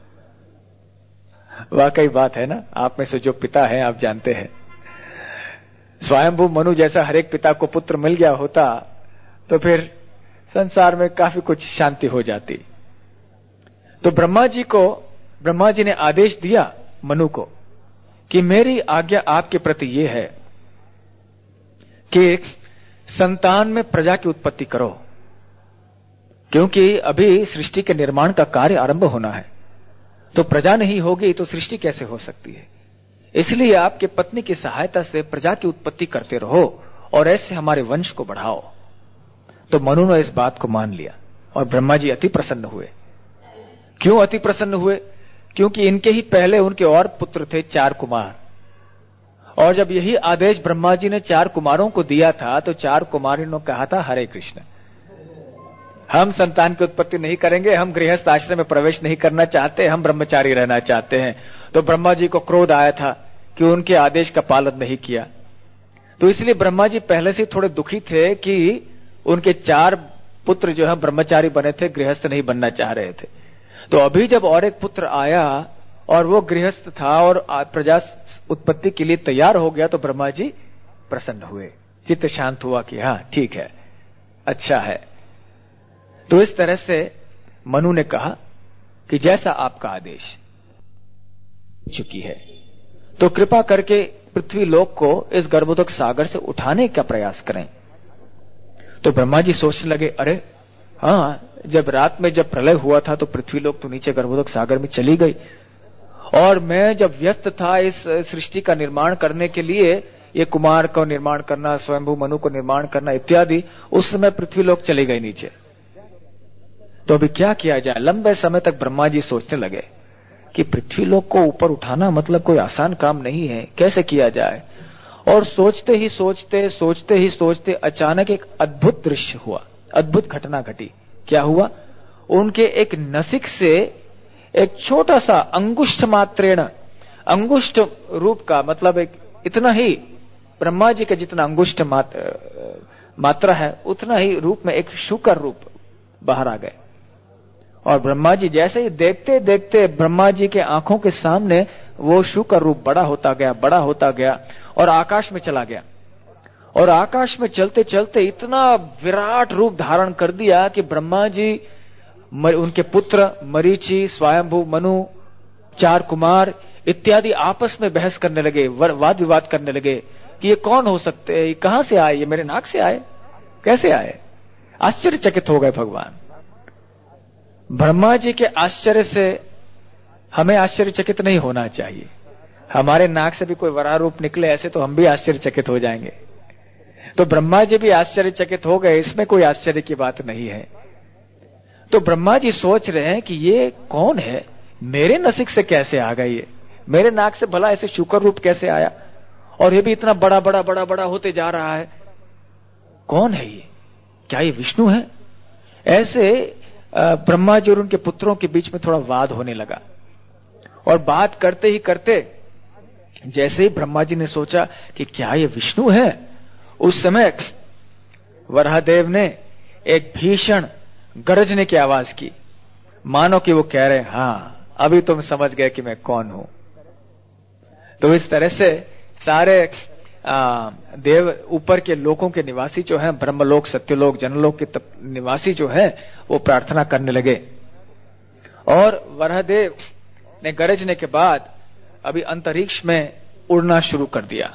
वाकई बात है ना, आप में से जो पिता है आप जानते हैं, स्वयंभू मनु जैसा हर एक पिता को पुत्र मिल गया होता तो फिर संसार में काफी कुछ शांति हो जाती। तो ब्रह्मा जी को ब्रह्मा जी ने आदेश दिया मनु को कि मेरी आज्ञा आपके प्रति ये है कि संतान में प्रजा की उत्पत्ति करो, क्योंकि अभी सृष्टि के निर्माण का कार्य आरंभ होना है। तो प्रजा नहीं होगी तो सृष्टि कैसे हो सकती है? इसलिए आपके पत्नी की सहायता से प्रजा की उत्पत्ति करते रहो और ऐसे हमारे वंश को बढ़ाओ। तो मनु ने इस बात को मान लिया और ब्रह्मा जी अति प्रसन्न हुए। क्यों अति प्रसन्न हुए? क्योंकि इनके ही पहले उनके और पुत्र थे, चार कुमार, और जब यही आदेश ब्रह्मा जी ने चार कुमारों को दिया था तो चार कुमारों ने कहा था हरे कृष्ण, हम संतान की उत्पत्ति नहीं करेंगे, हम गृहस्थ आश्रम में प्रवेश नहीं करना चाहते, हम ब्रह्मचारी रहना चाहते हैं। तो ब्रह्मा जी को क्रोध आया था कि उनके आदेश का पालन नहीं किया। तो इसलिए ब्रह्मा जी पहले से थोड़े दुखी थे कि उनके चार पुत्र जो है ब्रह्मचारी बने थे, गृहस्थ नहीं बनना चाह रहे थे। तो अभी जब और एक पुत्र आया और वो गृहस्थ था और प्रजा उत्पत्ति के लिए तैयार हो गया तो ब्रह्मा जी प्रसन्न हुए, चित्त शांत हुआ कि हाँ ठीक है, अच्छा है। तो इस तरह से मनु ने कहा कि जैसा आपका आदेश चुकी है तो कृपा करके पृथ्वी लोक को इस गर्भोदक सागर से उठाने का प्रयास करें। तो ब्रह्मा जी सोचने लगे, अरे हाँ, जब रात में जब प्रलय हुआ था तो पृथ्वी लोक तो नीचे गर्भोदक सागर में चली गई, और मैं जब व्यस्त था इस सृष्टि का निर्माण करने के लिए, ये कुमार का निर्माण करना, स्वयंभू मनु को निर्माण करना इत्यादि, उस समय पृथ्वी लोक चली गई नीचे। तो अभी क्या किया जाए? लंबे समय तक ब्रह्मा जी सोचने लगे कि पृथ्वी लोक को ऊपर उठाना मतलब कोई आसान काम नहीं है, कैसे किया जाए। और सोचते ही सोचते सोचते ही सोचते अचानक एक अद्भुत दृश्य हुआ, अद्भुत घटना घटी। क्या हुआ? उनके एक नसिक से एक छोटा सा अंगुष्ठ मात्रेण, अंगुष्ठ रूप का मतलब एक इतना ही, ब्रह्मा जी का जितना अंगुष्ठ मात्रा है उतना ही रूप में एक शुकर रूप बाहर आ गए। और ब्रह्मा जी जैसे ही देखते देखते ब्रह्मा जी के आंखों के सामने वो शुकर रूप बड़ा होता गया, बड़ा होता गया और आकाश में चला गया। और आकाश में चलते चलते इतना विराट रूप धारण कर दिया कि ब्रह्मा जी, उनके पुत्र मरीचि, स्वयंभू मनु, चार कुमार इत्यादि आपस में बहस करने लगे, वाद विवाद करने लगे कि ये कौन हो सकते हैं, ये कहां से आए, ये मेरे नाक से आए, कैसे आए? आश्चर्यचकित हो गए भगवान। ब्रह्मा जी के आश्चर्य से हमें आश्चर्यचकित नहीं होना चाहिए। हमारे नाक से भी कोई वराह रूप निकले ऐसे तो हम भी आश्चर्यचकित हो जाएंगे। तो ब्रह्मा जी भी आश्चर्यचकित हो गए, इसमें कोई आश्चर्य की बात नहीं है। तो ब्रह्मा जी सोच रहे हैं कि ये कौन है, मेरे नसिक से कैसे आ गई, ये मेरे नाक से भला ऐसे शुकर रूप कैसे आया, और ये भी इतना बड़ा बड़ा बड़ा बड़ा होते जा रहा है, कौन है ये? क्या ये विष्णु है? ऐसे ब्रह्मा जी और उनके पुत्रों के बीच में थोड़ा वाद होने लगा। और बात करते ही करते जैसे ही ब्रह्मा जी ने सोचा कि क्या ये विष्णु है, उस समय वराहदेव ने एक भीषण गरजने की आवाज की, मानो कि वो कह रहे, हाँ अभी तुम समझ गए कि मैं कौन हूं। तो इस तरह से सारे आ, देव ऊपर के लोकों के निवासी जो हैं, ब्रह्मलोक, सत्यलोक, जनलोक के निवासी जो है वो प्रार्थना करने लगे। और वराहदेव ने गरजने के बाद अभी अंतरिक्ष में उड़ना शुरू कर दिया।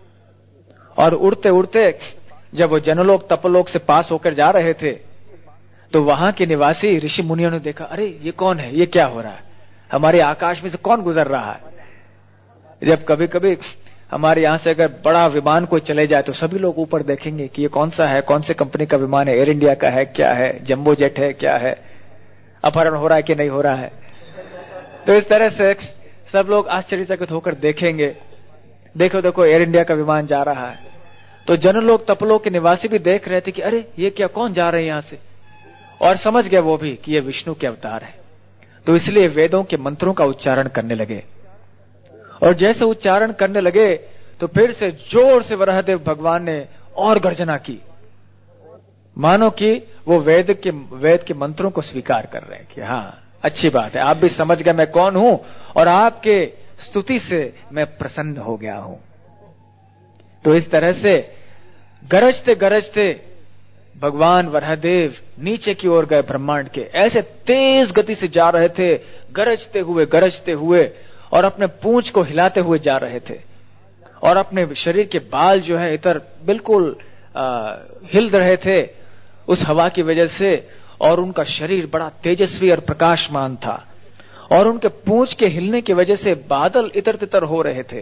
और उड़ते उड़ते जब वो जनलोक तपलोक से पास होकर जा रहे थे तो वहां के निवासी ऋषि मुनियों ने देखा, अरे ये कौन है, ये क्या हो रहा है, हमारे आकाश में से कौन गुजर रहा है। जब कभी कभी हमारे यहां से अगर बड़ा विमान कोई चले जाए तो सभी लोग ऊपर देखेंगे कि ये कौन सा है, कौन से कंपनी का विमान है, एयर इंडिया का है, क्या है, जंबो जेट है, क्या है। अपहरण हो रहा है कि नहीं हो रहा है। तो इस तरह से सब लोग आश्चर्यचकित होकर देखेंगे, देखो देखो एयर इंडिया का विमान जा रहा है। तो जनलोक तपलोक के निवासी भी देख रहे थे कि अरे ये क्या, कौन जा रहे हैं यहां से, और समझ गए वो भी कि ये विष्णु के अवतार है। तो इसलिए वेदों के मंत्रों का उच्चारण करने लगे, और जैसे उच्चारण करने लगे तो फिर से जोर से वराहदेव भगवान ने और गर्जना की, मानो कि वो वेद के वेद के मंत्रों को स्वीकार कर रहे हैं कि हाँ अच्छी बात है, आप भी समझ गए मैं कौन हूं और आपके स्तुति से मैं प्रसन्न हो गया हूं। तो इस तरह से गरजते गरजते भगवान वराहदेव नीचे की ओर गए ब्रह्मांड के, ऐसे तेज गति से जा रहे थे, गरजते हुए गरजते हुए, और अपने पूंछ को हिलाते हुए जा रहे थे, और अपने शरीर के बाल जो है इधर बिल्कुल आ, हिल रहे थे उस हवा की वजह से, और उनका शरीर बड़ा तेजस्वी और प्रकाशमान था, और उनके पूंछ के हिलने की वजह से बादल इतर तितर हो रहे थे,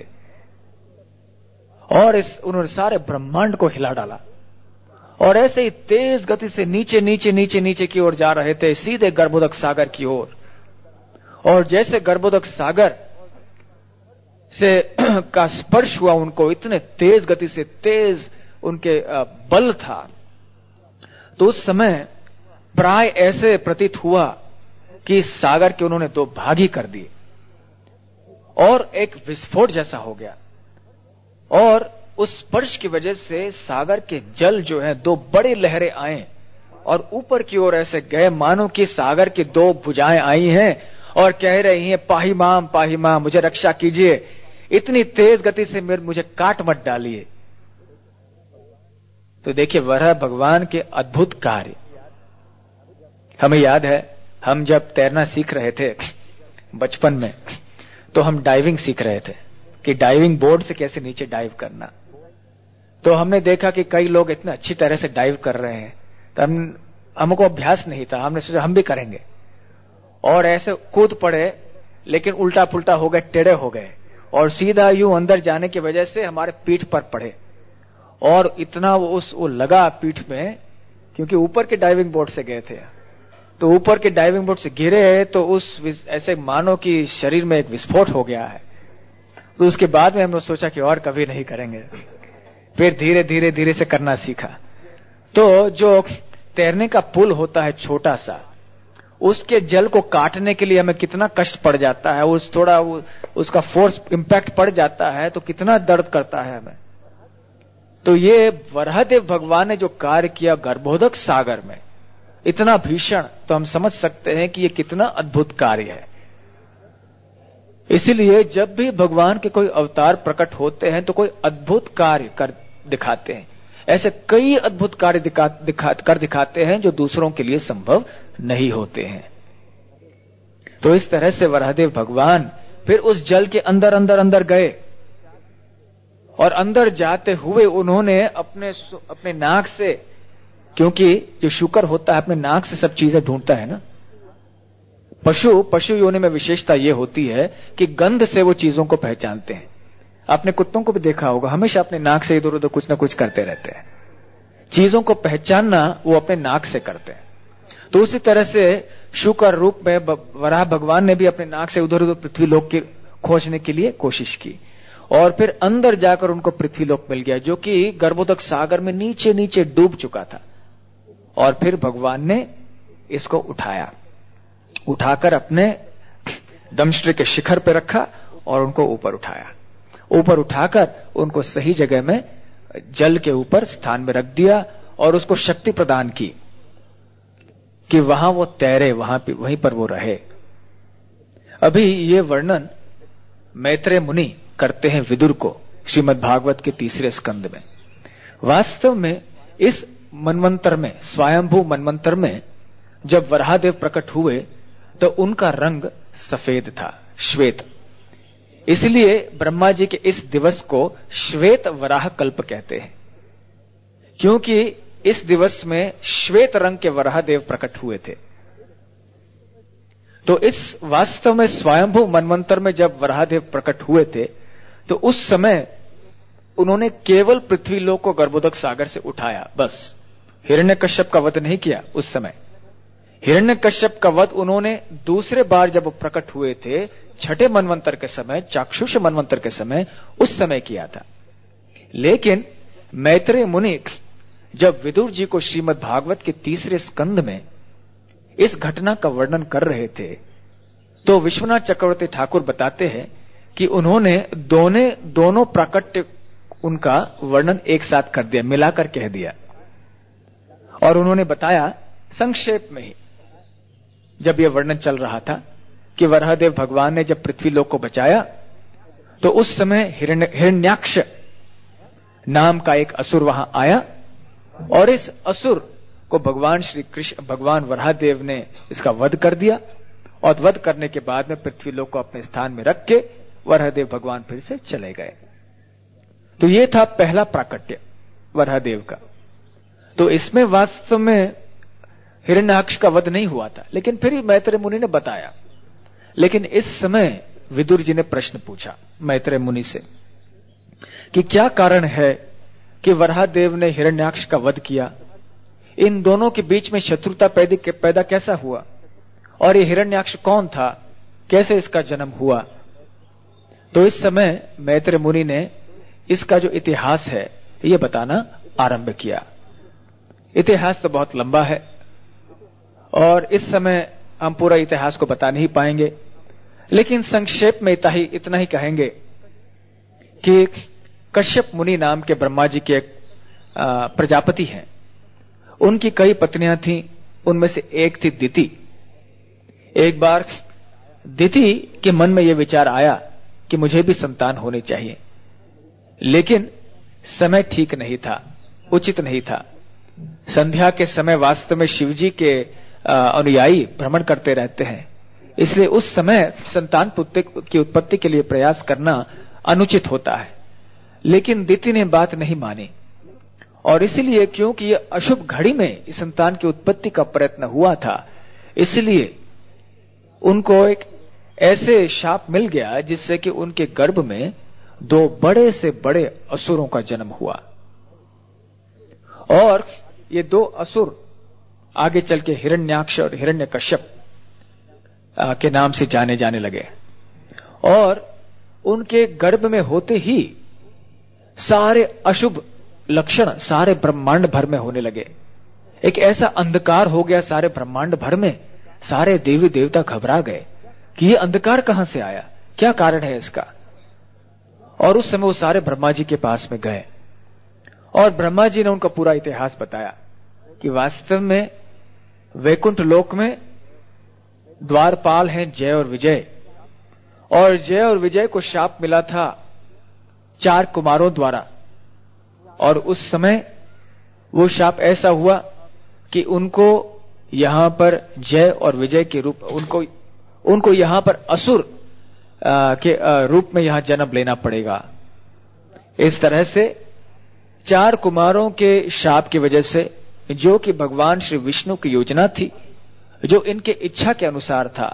और इस उन्होंने सारे ब्रह्मांड को हिला डाला। और ऐसे ही तेज गति से नीचे नीचे नीचे नीचे की ओर जा रहे थे, सीधे गर्भोदक सागर की ओर। और जैसे गर्भोदक सागर से का स्पर्श हुआ उनको, इतने तेज गति से, तेज उनके बल था, तो उस समय प्राय ऐसे प्रतीत हुआ कि सागर के उन्होंने दो भाग ही कर दिए, और एक विस्फोट जैसा हो गया, और उस स्पर्श की वजह से सागर के जल जो है दो बड़ी लहरें आए और ऊपर की ओर ऐसे गए, मानो कि सागर की दो भुजाएं आई हैं और कह रही हैं पाही माम पाही माम, मुझे रक्षा कीजिए, इतनी तेज गति से मुझे काट मत डालिए। तो देखिए वह भगवान के अद्भुत कार्य। हमें याद है हम जब तैरना सीख रहे थे बचपन में, तो हम डाइविंग सीख रहे थे कि डाइविंग बोर्ड से कैसे नीचे डाइव करना। तो हमने देखा कि कई लोग इतने अच्छी तरह से डाइव कर रहे हैं, तो हम हमको अभ्यास नहीं था, हमने सोचा हम भी करेंगे, और ऐसे कूद पड़े, लेकिन उल्टा पुल्टा हो गए, टेढ़े हो गए, और सीधा यूं अंदर जाने की वजह से हमारे पीठ पर पड़े, और इतना वो उस वो लगा पीठ में, क्योंकि ऊपर के डाइविंग बोर्ड से गए थे, तो ऊपर के डाइविंग बोर्ड से गिरे, तो उस ऐसे मानो कि शरीर में एक विस्फोट हो गया है। तो उसके बाद में हमने सोचा कि और कभी नहीं करेंगे, फिर धीरे धीरे धीरे से करना सीखा। तो जो तैरने का पुल होता है छोटा सा, उसके जल को काटने के लिए हमें कितना कष्ट पड़ जाता है, उस थोड़ा वो, उसका फोर्स इंपैक्ट पड़ जाता है तो कितना दर्द करता है हमें। तो ये वराहदेव भगवान ने जो कार्य किया गर्भोदक सागर में, इतना भीषण, तो हम समझ सकते हैं कि ये कितना अद्भुत कार्य है। इसीलिए जब भी भगवान के कोई अवतार प्रकट होते हैं तो कोई अद्भुत कार्य कर दिखाते हैं, ऐसे कई अद्भुत कार्य दिखा, दिखा, कर दिखाते हैं जो दूसरों के लिए संभव नहीं होते हैं। तो इस तरह से वराहदेव भगवान फिर उस जल के अंदर अंदर अंदर गए, और अंदर जाते हुए उन्होंने अपने अपने नाक से, क्योंकि जो शुकर होता है अपने नाक से सब चीजें ढूंढता है ना, पशु पशु योनि में विशेषता यह होती है कि गंध से वो चीजों को पहचानते हैं। आपने कुत्तों को भी देखा होगा, हमेशा अपने नाक से इधर उधर कुछ ना कुछ करते रहते हैं, चीजों को पहचानना वो अपने नाक से करते हैं। तो उसी तरह से शुकर रूप में वराह भगवान ने भी अपने नाक से उधर उधर पृथ्वी लोक की खोजने के लिए कोशिश की, और फिर अंदर जाकर उनको पृथ्वी लोक मिल गया, जो कि गर्भोदक सागर में नीचे नीचे डूब चुका था। और फिर भगवान ने इसको उठाया, उठाकर अपने दमश्री के शिखर पर रखा और उनको ऊपर उठाया, ऊपर उठाकर उनको सही जगह में जल के ऊपर स्थान में रख दिया, और उसको शक्ति प्रदान की कि वहां वो तैरे, वहां पे वहीं पर वो रहे। अभी ये वर्णन मैत्रेय मुनि करते हैं विदुर को श्रीमद् भागवत के तीसरे स्कंद में। वास्तव में इस मनवंतर में, स्वयंभू मनवंतर में, जब वराहदेव प्रकट हुए तो उनका रंग सफेद था, श्वेत। इसलिए ब्रह्मा जी के इस दिवस को श्वेत वराह कल्प कहते हैं, क्योंकि इस दिवस में श्वेत रंग के वराहदेव प्रकट हुए थे। तो इस वास्तव में स्वयंभू मनवंतर में जब वराहदेव प्रकट हुए थे तो उस समय उन्होंने केवल पृथ्वी लोक को गर्भोदक सागर से उठाया, बस। हिरण्यकश्यप का वध नहीं किया उस समय। हिरण्यकश्यप का वध उन्होंने दूसरे बार जब प्रकट हुए थे, छठे मनवंतर के समय, चाक्षुष मनवंतर के समय, उस समय किया था। लेकिन मैत्रेय मुनि जब विदुर जी को श्रीमद् भागवत के तीसरे स्कंद में इस घटना का वर्णन कर रहे थे, तो विश्वनाथ चक्रवर्ती ठाकुर बताते हैं कि उन्होंने दोनों दोनों प्राकट्य उनका वर्णन एक साथ कर दिया, मिलाकर कह दिया। और उन्होंने बताया संक्षेप में ही, जब यह वर्णन चल रहा था कि वराहदेव भगवान ने जब पृथ्वी लोक को बचाया, तो उस समय हिरण्य हिरण्याक्ष नाम का एक असुर वहां आया, और इस असुर को भगवान श्री कृष्ण भगवान वराहदेव ने इसका वध कर दिया, और वध करने के बाद में पृथ्वी लोक को अपने स्थान में रख के वराहदेव भगवान फिर से चले गए। तो ये था पहला प्राकट्य वराहदेव का। तो इसमें वास्तव में हिरण्याक्ष का वध नहीं हुआ था, लेकिन फिर भी मैत्रेय मुनि ने बताया। लेकिन इस समय विदुर जी ने प्रश्न पूछा मैत्रेय मुनि से कि क्या कारण है कि वराहदेव ने हिरण्याक्ष का वध किया, इन दोनों के बीच में शत्रुता पैदा कैसा हुआ, और ये हिरण्याक्ष कौन था, कैसे इसका जन्म हुआ। तो इस समय मैत्रेय मुनि ने इसका जो इतिहास है ये बताना आरंभ किया। इतिहास तो बहुत लंबा है और इस समय हम पूरा इतिहास को बता नहीं पाएंगे, लेकिन संक्षेप में इतना ही इतना ही कहेंगे कि कश्यप मुनि नाम के ब्रह्मा जी के एक प्रजापति हैं। उनकी कई पत्नियां थीं, उनमें से एक थी दिति। एक बार दिति के मन में यह विचार आया कि मुझे भी संतान होने चाहिए, लेकिन समय ठीक नहीं था, उचित नहीं था। संध्या के समय वास्तव में शिवजी के अनुयायी भ्रमण करते रहते हैं, इसलिए उस समय संतान पुत्र की उत्पत्ति के लिए प्रयास करना अनुचित होता है। लेकिन दिति ने बात नहीं मानी, और इसलिए क्योंकि ये अशुभ घड़ी में इस संतान की उत्पत्ति का प्रयत्न हुआ था, इसलिए उनको एक ऐसे शाप मिल गया जिससे कि उनके गर्भ में दो बड़े से बड़े असुरों का जन्म हुआ। और ये दो असुर आगे चल के हिरण्याक्ष और हिरण्यकश्यप के नाम से जाने जाने लगे, और उनके गर्भ में होते ही सारे अशुभ लक्षण सारे ब्रह्मांड भर में होने लगे। एक ऐसा अंधकार हो गया सारे ब्रह्मांड भर में, सारे देवी देवता घबरा गए कि ये अंधकार कहां से आया, क्या कारण है इसका। और उस समय वो सारे ब्रह्मा जी के पास में गए, और ब्रह्मा जी ने उनका पूरा इतिहास बताया कि वास्तव में वैकुंठ लोक में द्वारपाल हैं जय और विजय, और जय और विजय को शाप मिला था चार कुमारों द्वारा, और उस समय वो शाप ऐसा हुआ कि उनको यहां पर जय और विजय के रूप उनको उनको यहां पर असुर आ, के आ, रूप में यहां जन्म लेना पड़ेगा। इस तरह से चार कुमारों के शाप की वजह से, जो कि भगवान श्री विष्णु की योजना थी, जो इनके इच्छा के अनुसार था,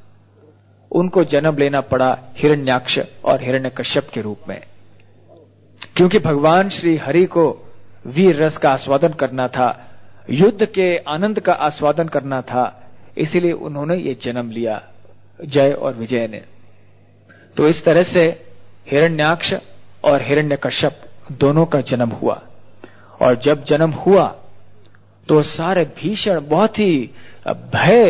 उनको जन्म लेना पड़ा हिरण्याक्ष और हिरण्यकश्यप के रूप में। क्योंकि भगवान श्री हरि को वीर रस का आस्वादन करना था, युद्ध के आनंद का आस्वादन करना था, इसीलिए उन्होंने ये जन्म लिया जय और विजय ने। तो इस तरह से हिरण्याक्ष और हिरण्यकश्यप दोनों का जन्म हुआ, और जब जन्म हुआ तो सारे भीषण बहुत ही भय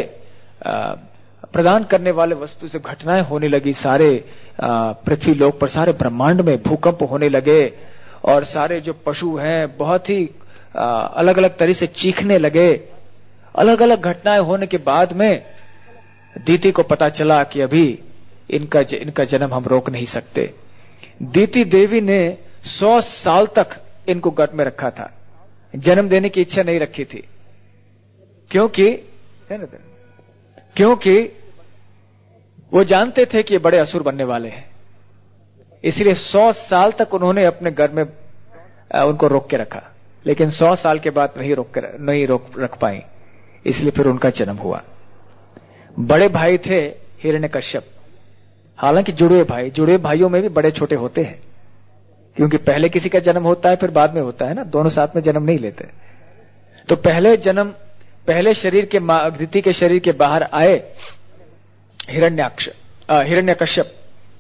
प्रदान करने वाले वस्तु से घटनाएं होने लगी। सारे पृथ्वी लोक पर, सारे ब्रह्मांड में भूकंप होने लगे, और सारे जो पशु हैं बहुत ही अलग अलग तरह से चीखने लगे। अलग अलग घटनाएं होने के बाद में दीति को पता चला कि अभी इनका इनका जन्म हम रोक नहीं सकते। दीति देवी ने सौ साल तक इनको गर्भ में रखा था, जन्म देने की इच्छा नहीं रखी थी, क्योंकि है ना क्योंकि वो जानते थे कि ये बड़े असुर बनने वाले हैं। इसलिए सौ साल तक उन्होंने अपने गर्भ में उनको रोक के रखा, लेकिन सौ साल के बाद नहीं रोक कर नहीं रोक रख पाई, इसलिए फिर उनका जन्म हुआ। बड़े भाई थे हिरण्यकश्यप, हालांकि जुड़वे भाई, जुड़वे भाइयों में भी बड़े छोटे होते हैं, क्योंकि पहले किसी का जन्म होता है फिर बाद में होता है ना, दोनों साथ में जन्म नहीं लेते। तो पहले जन्म पहले शरीर के अदिति के शरीर के बाहर आए हिरण्याक्ष हिरण्यकश्यप,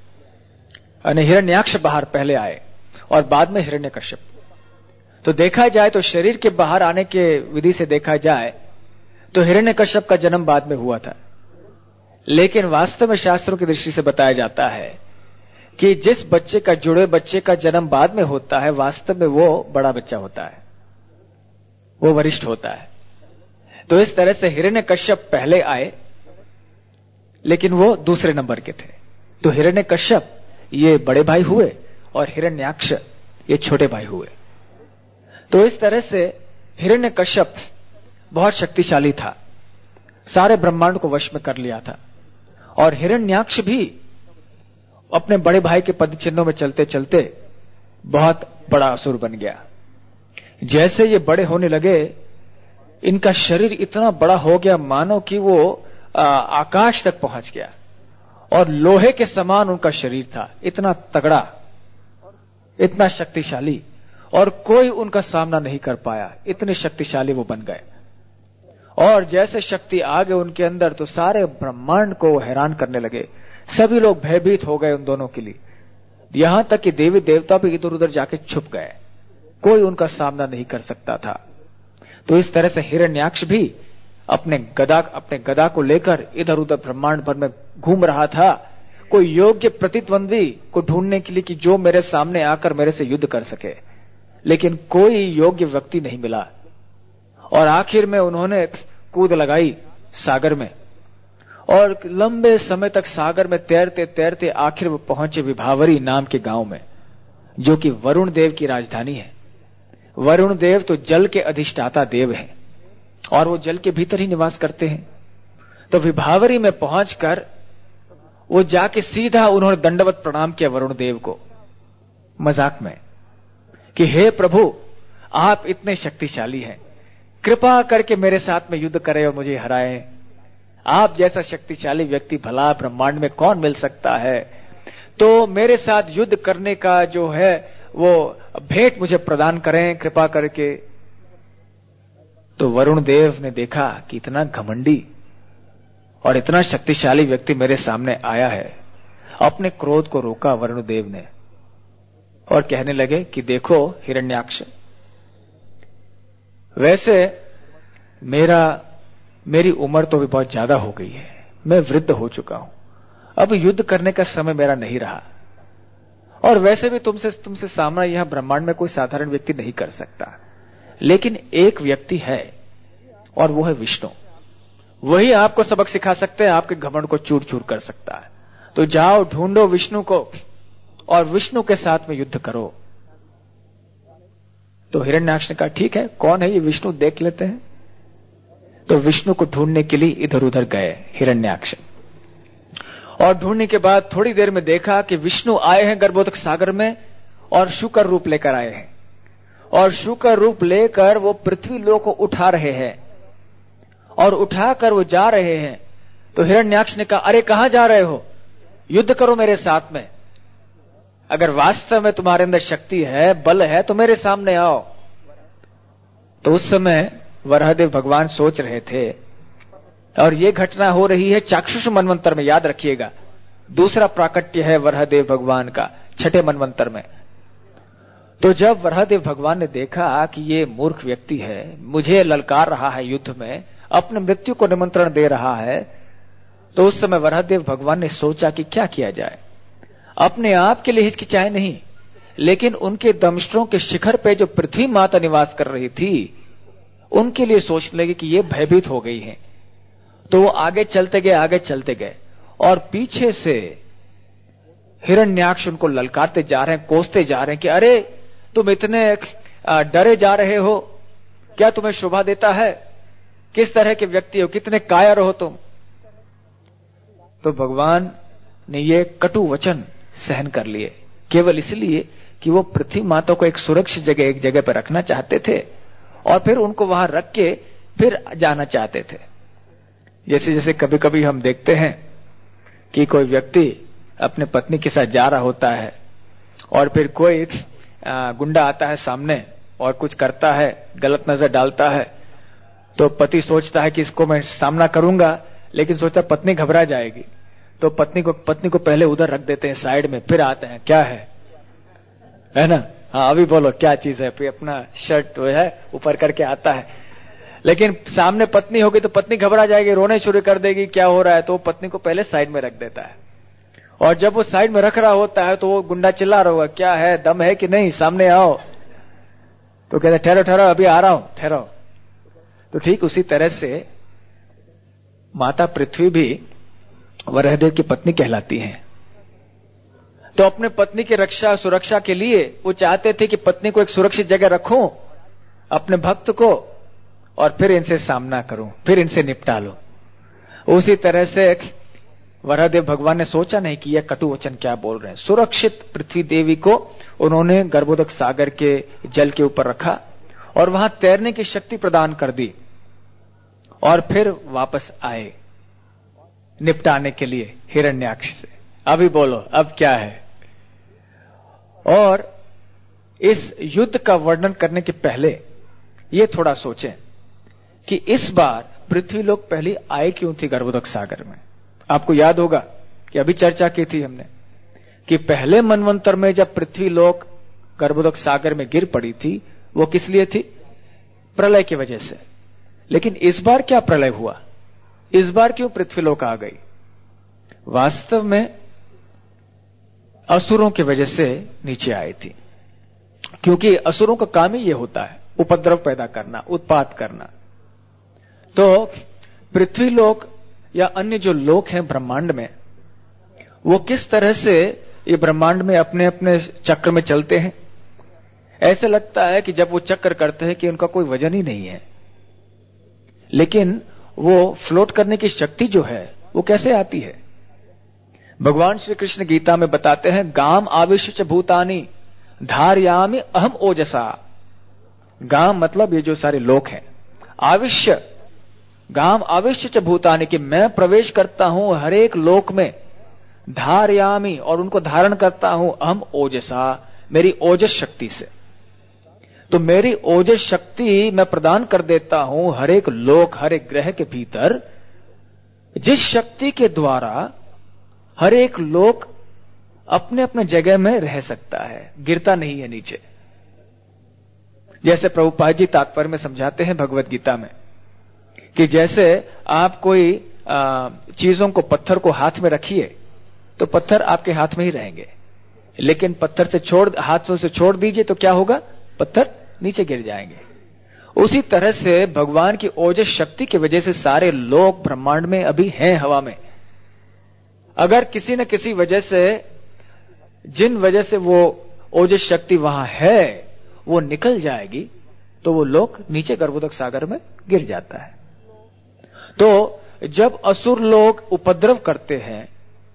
यानी हिरण्याक्ष बाहर पहले आए और बाद में हिरण्यकश्यप। तो देखा जाए तो शरीर के बाहर आने के विधि से देखा जाए तो हिरण्यकश्यप का जन्म बाद में हुआ था, लेकिन वास्तव में शास्त्रों की दृष्टि से बताया जाता है कि जिस बच्चे का जुड़े बच्चे का जन्म बाद में होता है, वास्तव में वो बड़ा बच्चा होता है, वो वरिष्ठ होता है। तो इस तरह से हिरण्यकश्यप पहले आए, लेकिन वो दूसरे नंबर के थे। तो हिरण्यकश्यप ये बड़े भाई हुए और हिरण्याक्ष ये छोटे भाई हुए। तो इस तरह से हिरण्यकश्यप बहुत शक्तिशाली था, सारे ब्रह्मांड को वश में कर लिया था। और हिरण्याक्ष भी अपने बड़े भाई के पद चिन्हों में चलते चलते बहुत बड़ा असुर बन गया। जैसे ये बड़े होने लगे, इनका शरीर इतना बड़ा हो गया मानो कि वो आ, आकाश तक पहुंच गया, और लोहे के समान उनका शरीर था, इतना तगड़ा, इतना शक्तिशाली, और कोई उनका सामना नहीं कर पाया, इतने शक्तिशाली वो बन गए। और जैसे शक्ति आ गए उनके अंदर, तो सारे ब्रह्मांड को हैरान करने लगे। सभी लोग भयभीत हो गए उन दोनों के लिए, यहां तक कि देवी देवता भी इधर उधर जाके छुप गए, कोई उनका सामना नहीं कर सकता था। तो इस तरह से हिरण्याक्ष भी अपने गदा अपने गदा को लेकर इधर उधर ब्रह्मांड भर में घूम रहा था, कोई योग्य प्रतिद्वंदी को ढूंढने के लिए कि जो मेरे सामने आकर मेरे से युद्ध कर सके, लेकिन कोई योग्य व्यक्ति नहीं मिला। और आखिर में उन्होंने कूद लगाई सागर में, और लंबे समय तक सागर में तैरते तैरते आखिर वो पहुंचे विभावरी नाम के गांव में, जो कि वरुण देव की राजधानी है। वरुण देव तो जल के अधिष्ठाता देव हैं, और वो जल के भीतर ही निवास करते हैं। तो विभावरी में पहुंचकर वो जाके सीधा उन्होंने दंडवत प्रणाम किया वरुण देव को, मजाक में, कि हे प्रभु, आप इतने शक्तिशाली हैं, कृपा करके मेरे साथ में युद्ध करें और मुझे हराएं। आप जैसा शक्तिशाली व्यक्ति भला ब्रह्मांड में कौन मिल सकता है, तो मेरे साथ युद्ध करने का जो है वो भेंट मुझे प्रदान करें कृपा करके। तो वरुण देव ने देखा कि इतना घमंडी और इतना शक्तिशाली व्यक्ति मेरे सामने आया है। अपने क्रोध को रोका वरुण देव ने और कहने लगे कि देखो हिरण्याक्ष, वैसे मेरा मेरी उम्र तो भी बहुत ज्यादा हो गई है, मैं वृद्ध हो चुका हूं, अब युद्ध करने का समय मेरा नहीं रहा, और वैसे भी तुमसे तुमसे सामना यह ब्रह्मांड में कोई साधारण व्यक्ति नहीं कर सकता। लेकिन एक व्यक्ति है और वो है विष्णु, वही आपको सबक सिखा सकते हैं, आपके घमंड को चूर चूर कर सकता है। तो जाओ ढूंढो विष्णु को और विष्णु के साथ में युद्ध करो। तो हिरण्याक्ष ने कहा ठीक है, कौन है ये विष्णु, देख लेते हैं। तो विष्णु को ढूंढने के लिए इधर उधर गए हिरण्याक्ष, और ढूंढने के बाद थोड़ी देर में देखा कि विष्णु आए हैं गर्भोदक सागर में और शुकर रूप लेकर आए हैं, और शुकर रूप लेकर वो पृथ्वी लोक को उठा रहे हैं, और उठाकर वो जा रहे हैं। तो हिरण्याक्ष ने कहा अरे कहां जा रहे हो, युद्ध करो मेरे साथ में, अगर वास्तव में तुम्हारे अंदर शक्ति है, बल है, तो मेरे सामने आओ। तो उस समय वराहदेव भगवान सोच रहे थे, और ये घटना हो रही है चाक्षुष मनवंतर में, याद रखिएगा, दूसरा प्राकट्य है वराहदेव भगवान का छठे मनवंतर में। तो जब वराहदेव भगवान ने देखा कि ये मूर्ख व्यक्ति है, मुझे ललकार रहा है युद्ध में, अपने मृत्यु को निमंत्रण दे रहा है, तो उस समय वराहदेव भगवान ने सोचा कि क्या किया जाए। अपने आप के लिए हिचकिचाए नहीं, लेकिन उनके दमश्रों के शिखर पे जो पृथ्वी माता निवास कर रही थी, उनके लिए सोचने लगे कि ये भयभीत हो गई हैं। तो वो आगे चलते गए आगे चलते गए, और पीछे से हिरण्याक्ष उनको ललकारते जा रहे हैं, कोसते जा रहे हैं कि अरे तुम इतने डरे जा रहे हो, क्या तुम्हें शोभा देता है, किस तरह के व्यक्ति हो, कितने कायर हो तुम। तो भगवान ने ये कटु वचन सहन कर लिए, केवल इसलिए कि वो पृथ्वी माता को एक सुरक्षित जगह एक जगह पर रखना चाहते थे, और फिर उनको वहां रख के फिर जाना चाहते थे। जैसे जैसे कभी कभी हम देखते हैं कि कोई व्यक्ति अपने पत्नी के साथ जा रहा होता है, और फिर कोई गुंडा आता है सामने और कुछ करता है, गलत नजर डालता है, तो पति सोचता है कि इसको मैं सामना करूंगा, लेकिन सोचता पत्नी घबरा जाएगी, तो पत्नी को पत्नी को पहले उधर रख देते हैं साइड में, फिर आते हैं क्या है है ना, हाँ अभी बोलो क्या चीज है, फिर अपना शर्ट तो है ऊपर करके आता है। लेकिन सामने पत्नी होगी तो पत्नी घबरा जाएगी, रोने शुरू कर देगी, क्या हो रहा है, तो पत्नी को पहले साइड में रख देता है। और जब वो साइड में रख रहा होता है तो वो गुंडा चिल्ला रहा होगा, क्या है, दम है कि नहीं, सामने आओ। तो कहते ठहरो ठहरो अभी आ रहा हूं, ठहरो। तो ठीक उसी तरह से माता पृथ्वी भी वराहदेव की पत्नी कहलाती हैं। तो अपने पत्नी की रक्षा सुरक्षा के लिए वो चाहते थे कि पत्नी को एक सुरक्षित जगह रखूं, अपने भक्त को, और फिर इनसे सामना करूं, फिर इनसे निपटा लो। उसी तरह से वराहदेव भगवान ने सोचा नहीं कि यह कटु वचन क्या बोल रहे हैं। सुरक्षित पृथ्वी देवी को उन्होंने गर्भोदक सागर के जल के ऊपर रखा और वहां तैरने की शक्ति प्रदान कर दी, और फिर वापस आए निपटाने के लिए हिरण्याक्ष से। अभी बोलो अब क्या है। और इस युद्ध का वर्णन करने के पहले ये थोड़ा सोचें कि इस बार पृथ्वी लोग पहले आए क्यों थी गर्भोदक सागर में। आपको याद होगा कि अभी चर्चा की थी हमने कि पहले मनवंतर में जब पृथ्वी लोग गर्भोदक सागर में गिर पड़ी थी वो किस लिए थी, प्रलय की वजह से। लेकिन इस बार क्या प्रलय हुआ, इस बार क्यों पृथ्वी लोक आ गई। वास्तव में असुरों की वजह से नीचे आई थी, क्योंकि असुरों का काम ही यह होता है उपद्रव पैदा करना, उत्पात करना। तो पृथ्वी लोक या अन्य जो लोक हैं ब्रह्मांड में, वो किस तरह से ये ब्रह्मांड में अपने अपने चक्र में चलते हैं। ऐसे लगता है कि जब वो चक्र करते हैं कि उनका कोई वजन ही नहीं है, लेकिन वो फ्लोट करने की शक्ति जो है वो कैसे आती है। भगवान श्री कृष्ण गीता में बताते हैं, गाम आविश्य च भूतानि धारयामि अहम ओजसा। गाम मतलब ये जो सारे लोक हैं, आविश्य गाम आविश्य च भूतानि कि मैं प्रवेश करता हूं हर एक लोक में, धारयामि और उनको धारण करता हूं अहम ओजसा मेरी ओजस शक्ति से। तो मेरी ओजस शक्ति मैं प्रदान कर देता हूं हर एक लोक हर एक ग्रह के भीतर, जिस शक्ति के द्वारा हर एक लोक अपने अपने जगह में रह सकता है, गिरता नहीं है नीचे। जैसे प्रभुपाद जी तात्पर्य में समझाते हैं भगवत गीता में कि जैसे आप कोई आ, चीजों को, पत्थर को हाथ में रखिए तो पत्थर आपके हाथ में ही रहेंगे, लेकिन पत्थर से छोड़ हाथों से छोड़ दीजिए तो क्या होगा, पत्थर नीचे गिर जाएंगे। उसी तरह से भगवान की ओजस शक्ति की वजह से सारे लोक ब्रह्मांड में अभी हैं हवा में। अगर किसी न किसी वजह से, जिन वजह से वो ओजस शक्ति वहां है वो निकल जाएगी तो वो लोक नीचे गर्भोदक सागर में गिर जाता है। तो जब असुर लोग उपद्रव करते हैं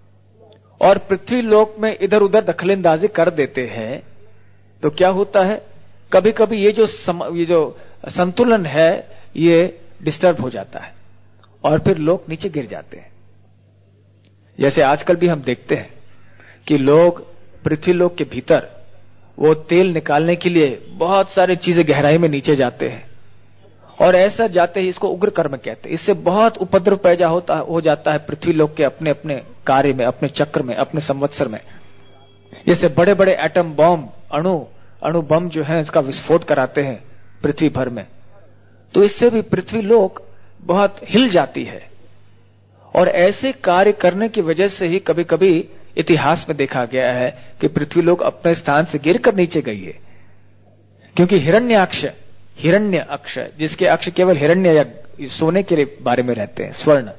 और पृथ्वी लोक में इधर उधर दखलंदाजी कर देते हैं तो क्या होता है, कभी कभी ये जो सम, ये जो संतुलन है ये डिस्टर्ब हो जाता है और फिर लोग नीचे गिर जाते हैं। जैसे आजकल भी हम देखते हैं कि लोग पृथ्वी लोक के भीतर वो तेल निकालने के लिए बहुत सारी चीजें गहराई में नीचे जाते हैं, और ऐसा जाते ही इसको उग्र कर्म कहते हैं। इससे बहुत उपद्रव पैदा होता हो जाता है पृथ्वी लोक के अपने अपने कार्य में, अपने चक्र में, अपने संवत्सर में। जैसे बड़े बड़े एटम बॉम्ब, अणु अणु बम जो है इसका विस्फोट कराते हैं पृथ्वी भर में, तो इससे भी पृथ्वी लोक बहुत हिल जाती है। और ऐसे कार्य करने की वजह से ही कभी कभी इतिहास में देखा गया है कि पृथ्वी लोक अपने स्थान से गिरकर नीचे गई है, क्योंकि हिरण्याक्ष, हिरण्य अक्ष, जिसके अक्ष केवल हिरण्य या सोने के बारे में रहते हैं, स्वर्ण,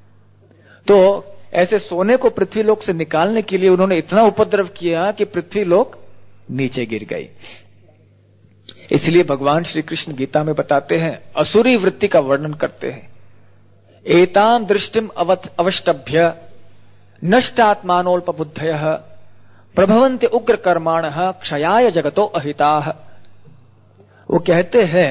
तो ऐसे सोने को पृथ्वी लोक से निकालने के लिए उन्होंने इतना उपद्रव किया कि पृथ्वी लोक नीचे गिर गई। इसलिए भगवान श्री कृष्ण गीता में बताते हैं, असुरी वृत्ति का वर्णन करते हैं, एताम दृष्टिम अवष्टभ्य नष्टात्मानोल्पबुद्धयः प्रभवन्ति उग्र कर्माणः क्षयाय जगतो अहिताः। वो कहते हैं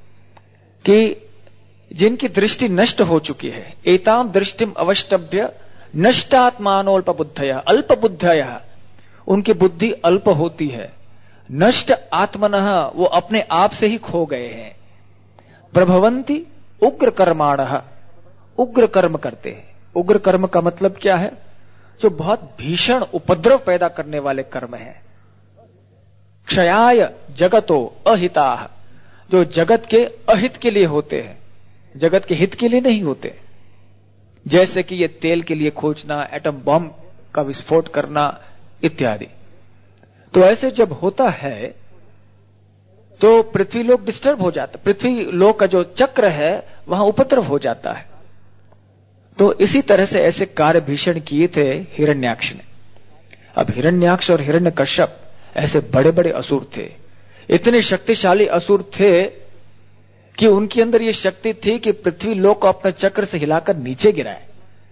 कि जिनकी दृष्टि नष्ट हो चुकी है, एताम दृष्टिम अवष्टभ्य नष्टात्मानोल्पबुद्धयः, अल्पबुद्धयः, उनकी बुद्धि अल्प होती है, नष्ट आत्मनः, वो अपने आप से ही खो गए हैं, प्रभवन्ति उग्र कर्माणः, उग्र कर्म करते हैं। उग्र कर्म का मतलब क्या है? जो बहुत भीषण उपद्रव पैदा करने वाले कर्म हैं। क्षयाय जगतो अहिताः, जो जगत के अहित के लिए होते हैं, जगत के हित के लिए नहीं होते। जैसे कि ये तेल के लिए खोजना, एटम बम का विस्फोट करना इत्यादि। तो ऐसे जब होता है तो पृथ्वी लोक डिस्टर्ब हो जाता, पृथ्वी लोक का जो चक्र है वहां उपद्रव हो जाता है। तो इसी तरह से ऐसे कार्य भीषण किए थे हिरण्याक्ष ने। अब हिरण्याक्ष और हिरण्यकश्यप ऐसे बड़े बड़े असुर थे, इतने शक्तिशाली असुर थे कि उनके अंदर ये शक्ति थी कि पृथ्वी लोक को अपने चक्र से हिलाकर नीचे गिराए।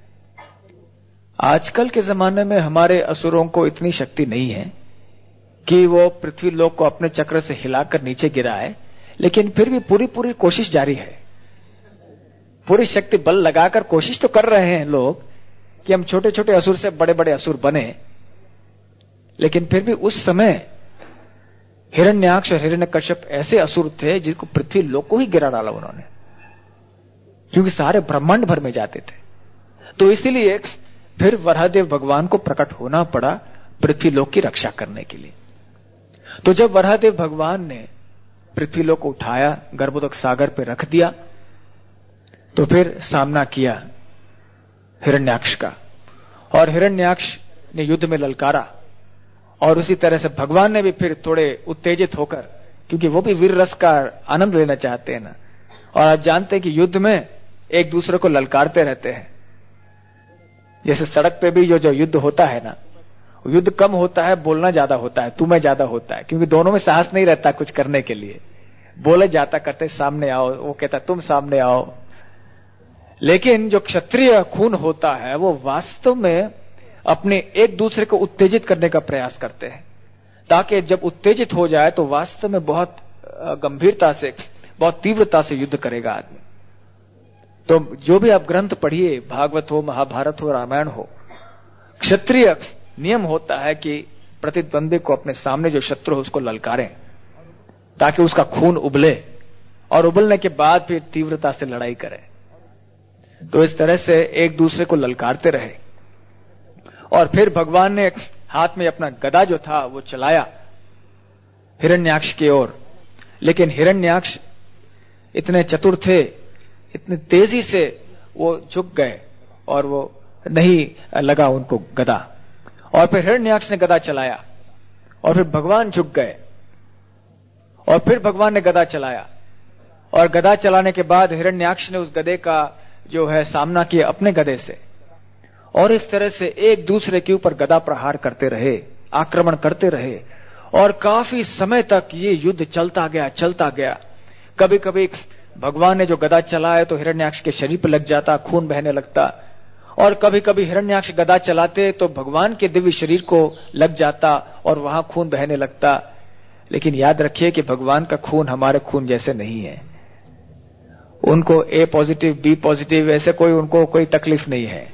आजकल के जमाने में हमारे असुरों को इतनी शक्ति नहीं है कि वो पृथ्वी लोक को अपने चक्र से हिलाकर नीचे गिराए, लेकिन फिर भी पूरी पूरी कोशिश जारी है। पूरी शक्ति बल लगाकर कोशिश तो कर रहे हैं लोग कि हम छोटे छोटे असुर से बड़े बड़े असुर बने, लेकिन फिर भी उस समय हिरण्याक्ष और हिरण्यकश्यप ऐसे असुर थे जिनको पृथ्वी लोक को ही गिरा डाला उन्होंने, क्योंकि सारे ब्रह्मांड भर में जाते थे। तो इसीलिए फिर वराहदेव भगवान को प्रकट होना पड़ा पृथ्वी लोक की रक्षा करने के लिए। तो जब वराहदेव भगवान ने पृथ्वी लोक को उठाया, गर्भोदक सागर पे रख दिया, तो फिर सामना किया हिरण्याक्ष का, और हिरण्याक्ष ने युद्ध में ललकारा। और उसी तरह से भगवान ने भी फिर थोड़े उत्तेजित होकर, क्योंकि वो भी वीर रस का आनंद लेना चाहते हैं ना, और आप जानते हैं कि युद्ध में एक दूसरे को ललकारते रहते हैं। जैसे सड़क पे भी जो जो युद्ध होता है ना, युद्ध कम होता है, बोलना ज्यादा होता है, तुम्हें ज्यादा होता है, क्योंकि दोनों में साहस नहीं रहता कुछ करने के लिए। बोले जाता करते सामने आओ, वो कहता तुम सामने आओ। लेकिन जो क्षत्रिय खून होता है वो वास्तव में अपने एक दूसरे को उत्तेजित करने का प्रयास करते हैं, ताकि जब उत्तेजित हो जाए तो वास्तव में बहुत गंभीरता से, बहुत तीव्रता से युद्ध करेगा आदमी। तो जो भी आप ग्रंथ पढ़िए, भागवत हो, महाभारत हो, रामायण हो, क्षत्रिय नियम होता है कि प्रतिद्वंदी को, अपने सामने जो शत्रु हो उसको ललकारें, ताकि उसका खून उबले, और उबलने के बाद फिर तीव्रता से लड़ाई करें। तो इस तरह से एक दूसरे को ललकारते रहे। और फिर भगवान ने हाथ में अपना गदा जो था वो चलाया हिरण्याक्ष की ओर, लेकिन हिरण्याक्ष इतने चतुर थे, इतनी तेजी से वो झुक गए और वो नहीं लगा उनको गदा। और फिर हिरण्याक्ष ने गदा चलाया और फिर भगवान झुक गए, और फिर भगवान ने गदा चलाया, और गदा चलाने के बाद हिरण्याक्ष ने उस गदे का जो है सामना किया अपने गदे से, और इस तरह से एक दूसरे के ऊपर गदा प्रहार करते रहे, आक्रमण करते रहे, और काफी समय तक ये युद्ध चलता गया चलता गया। कभी कभी भगवान ने जो गदा चलाया तो हिरण्याक्ष के शरीर पर लग जाता, खून बहने लगता, और कभी कभी हिरण्याक्ष गदा चलाते तो भगवान के दिव्य शरीर को लग जाता और वहां खून बहने लगता। लेकिन याद रखिए कि भगवान का खून हमारे खून जैसे नहीं है। उनको ए पॉजिटिव, बी पॉजिटिव, ऐसे कोई उनको कोई तकलीफ नहीं है।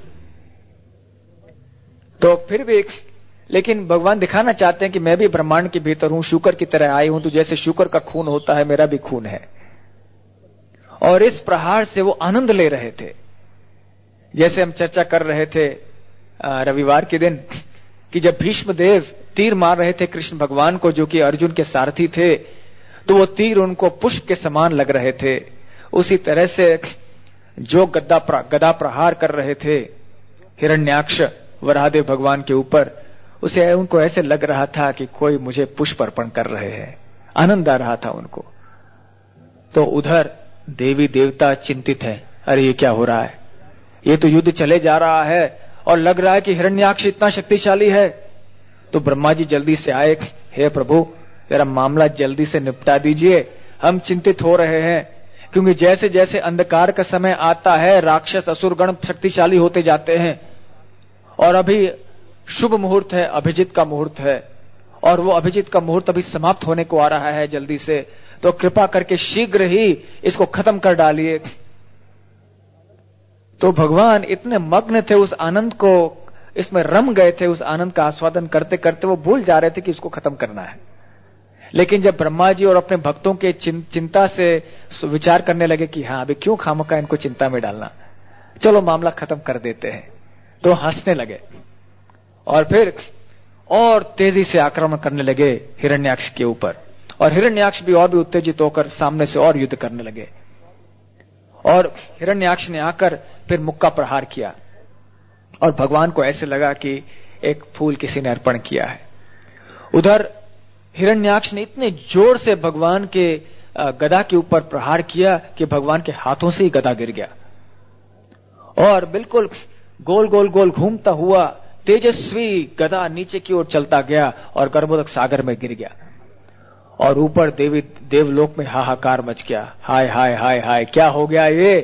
तो फिर भी, लेकिन भगवान दिखाना चाहते हैं कि मैं भी ब्रह्मांड के भीतर हूं, शुकर की तरह आई हूं, तो जैसे शुकर का खून होता है मेरा भी खून है। और इस प्रहार से वो आनंद ले रहे थे। जैसे हम चर्चा कर रहे थे रविवार के दिन कि जब भीष्म देव तीर मार रहे थे कृष्ण भगवान को, जो कि अर्जुन के सारथी थे, तो वो तीर उनको पुष्प के समान लग रहे थे। उसी तरह से जो गदा प्र, गदा प्रहार कर रहे थे हिरण्याक्ष वराहदेव भगवान के ऊपर, उसे उनको ऐसे लग रहा था कि कोई मुझे पुष्प अर्पण कर रहे हैं, आनंद आ रहा था उनको। तो उधर देवी देवता चिंतित है, अरे ये क्या हो रहा है, ये तो युद्ध चले जा रहा है और लग रहा है कि हिरण्याक्ष इतना शक्तिशाली है। तो ब्रह्मा जी जल्दी से आए, हे प्रभु तेरा मामला जल्दी से निपटा दीजिए, हम चिंतित हो रहे हैं, क्योंकि जैसे जैसे अंधकार का समय आता है राक्षस असुरगण शक्तिशाली होते जाते हैं, और अभी शुभ मुहूर्त है, अभिजीत का मुहूर्त है, और वो अभिजीत का मुहूर्त अभी समाप्त होने को आ रहा है जल्दी से, तो कृपा करके शीघ्र ही इसको खत्म कर डालिए। तो भगवान इतने मग्न थे उस आनंद को, इसमें रम गए थे, उस आनंद का आस्वादन करते करते वो भूल जा रहे थे कि इसको खत्म करना है। लेकिन जब ब्रह्मा जी और अपने भक्तों के चिं, चिंता से विचार करने लगे कि हाँ अभी क्यों खामखा इनको चिंता में डालना, चलो मामला खत्म कर देते हैं, तो हंसने लगे और फिर और तेजी से आक्रमण करने लगे हिरण्याक्ष के ऊपर। और हिरण्याक्ष भी और भी उत्तेजित होकर सामने से और युद्ध करने लगे। और हिरण्याक्ष ने आकर फिर मुक्का प्रहार किया और भगवान को ऐसे लगा कि एक फूल किसी ने अर्पण किया है। उधर हिरण्याक्ष ने इतने जोर से भगवान के गदा के ऊपर प्रहार किया कि भगवान के हाथों से ही गदा गिर गया और बिल्कुल गोल गोल गोल घूमता हुआ तेजस्वी गदा नीचे की ओर चलता गया और गर्भोदक सागर में गिर गया। और ऊपर देवी देवलोक में हाहाकार मच गया, हाय हाय हाय हाय क्या हो गया ये।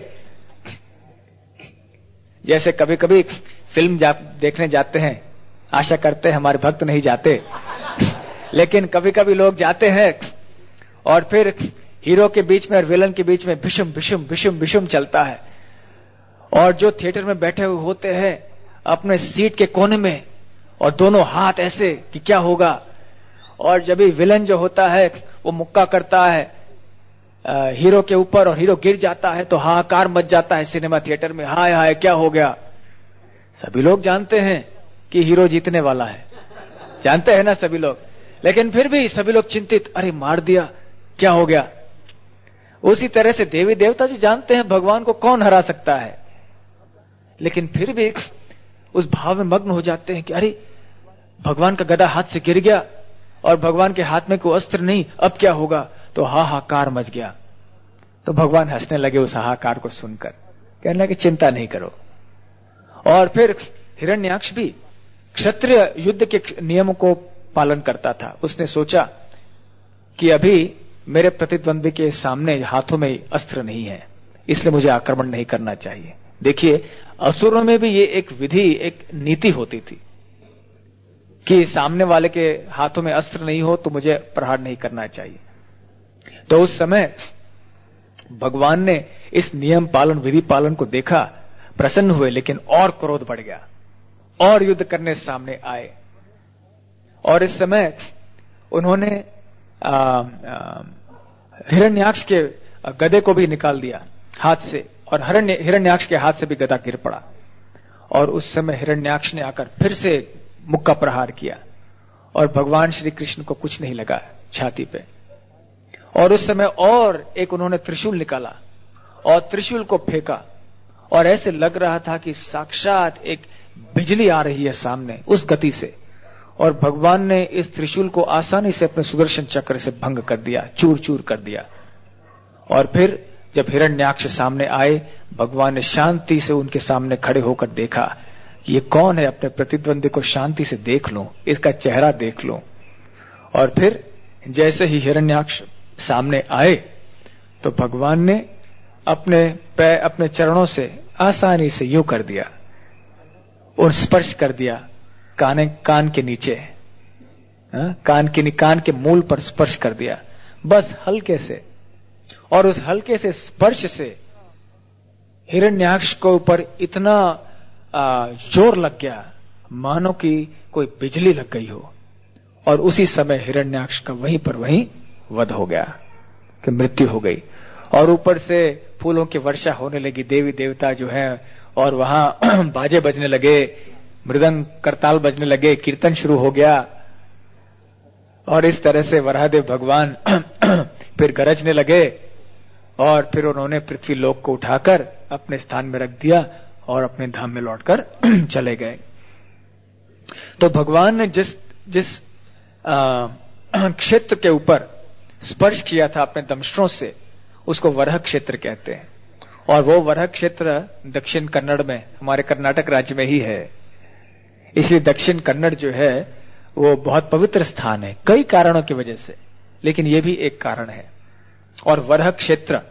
जैसे कभी कभी फिल्म जा, देखने जाते हैं, आशा करते हैं हमारे भक्त नहीं जाते, लेकिन कभी कभी लोग जाते हैं और फिर हीरो के बीच में और विलन के बीच में भीषम भीषम भीषम भीषम चलता है और जो थिएटर में बैठे हुए होते हैं अपने सीट के कोने में और दोनों हाथ ऐसे कि क्या होगा, और जब भी विलन जो होता है वो मुक्का करता है आ, हीरो के ऊपर और हीरो गिर जाता है तो हाहाकार मच जाता है सिनेमा थिएटर में, हाय हाय क्या हो गया। सभी लोग जानते हैं कि हीरो जीतने वाला है, जानते हैं ना सभी लोग, लेकिन फिर भी सभी लोग चिंतित, अरे मार दिया क्या हो गया। उसी तरह से देवी देवता जो जानते हैं भगवान को कौन हरा सकता है, लेकिन फिर भी उस भाव में मग्न हो जाते हैं कि अरे भगवान का गदा हाथ से गिर गया और भगवान के हाथ में कोई अस्त्र नहीं, अब क्या होगा। तो हाहाकार मच गया। तो भगवान हंसने लगे उस हाहाकार को सुनकर, कहने लगे चिंता नहीं करो। और फिर हिरण्याक्ष भी क्षत्रिय युद्ध के नियमों को पालन करता था। उसने सोचा कि अभी मेरे प्रतिद्वंदी के सामने हाथों में अस्त्र नहीं है, इसलिए मुझे आक्रमण नहीं करना चाहिए। देखिए असुरों में भी ये एक विधि, एक नीति होती थी कि सामने वाले के हाथों में अस्त्र नहीं हो तो मुझे प्रहार नहीं करना चाहिए। तो उस समय भगवान ने इस नियम पालन, विधि पालन को देखा, प्रसन्न हुए, लेकिन और क्रोध बढ़ गया और युद्ध करने सामने आए। और इस समय उन्होंने हिरण्याक्ष के गदे को भी निकाल दिया हाथ से और हिरण्याक्ष के हाथ से भी गदा गिर पड़ा। और उस समय हिरण्याक्ष ने आकर फिर से मुक्का प्रहार किया और भगवान श्री कृष्ण को कुछ नहीं लगा छाती पे। और उस समय और एक उन्होंने त्रिशूल निकाला और त्रिशूल को फेंका और ऐसे लग रहा था कि साक्षात एक बिजली आ रही है सामने उस गति से। और भगवान ने इस त्रिशूल को आसानी से अपने सुदर्शन चक्र से भंग कर दिया, चूर चूर कर दिया। और फिर जब हिरण्याक्ष सामने आए, भगवान ने शांति से उनके सामने खड़े होकर देखा कि ये कौन है, अपने प्रतिद्वंदी को शांति से देख लो, इसका चेहरा देख लो। और फिर जैसे ही हिरण्याक्ष सामने आए तो भगवान ने अपने पैर, अपने चरणों से आसानी से यूं कर दिया और स्पर्श कर दिया कान कान के नीचे, हा? कान के कान के मूल पर स्पर्श कर दिया, बस हल्के से। और उस हल्के से स्पर्श से हिरण्याक्ष को ऊपर इतना आ, जोर लग गया मानो कि कोई बिजली लग गई हो। और उसी समय हिरण्याक्ष का वहीं पर वहीं वध हो गया, कि मृत्यु हो गई। और ऊपर से फूलों की वर्षा होने लगी, देवी देवता जो है, और वहां बाजे बजने लगे, मृदंग करताल बजने लगे, कीर्तन शुरू हो गया। और इस तरह से वराहदेव भगवान फिर गरजने लगे और फिर उन्होंने पृथ्वी लोक को उठाकर अपने स्थान में रख दिया और अपने धाम में लौटकर चले गए। तो भगवान ने जिस जिस क्षेत्र के ऊपर स्पर्श किया था अपने दंष्ट्रों से, उसको वरह क्षेत्र कहते हैं। और वो वरह क्षेत्र दक्षिण कन्नड़ में, हमारे कर्नाटक राज्य में ही है। इसलिए दक्षिण कन्नड़ जो है वो बहुत पवित्र स्थान है कई कारणों की वजह से, लेकिन ये भी एक कारण है। और वरह क्षेत्र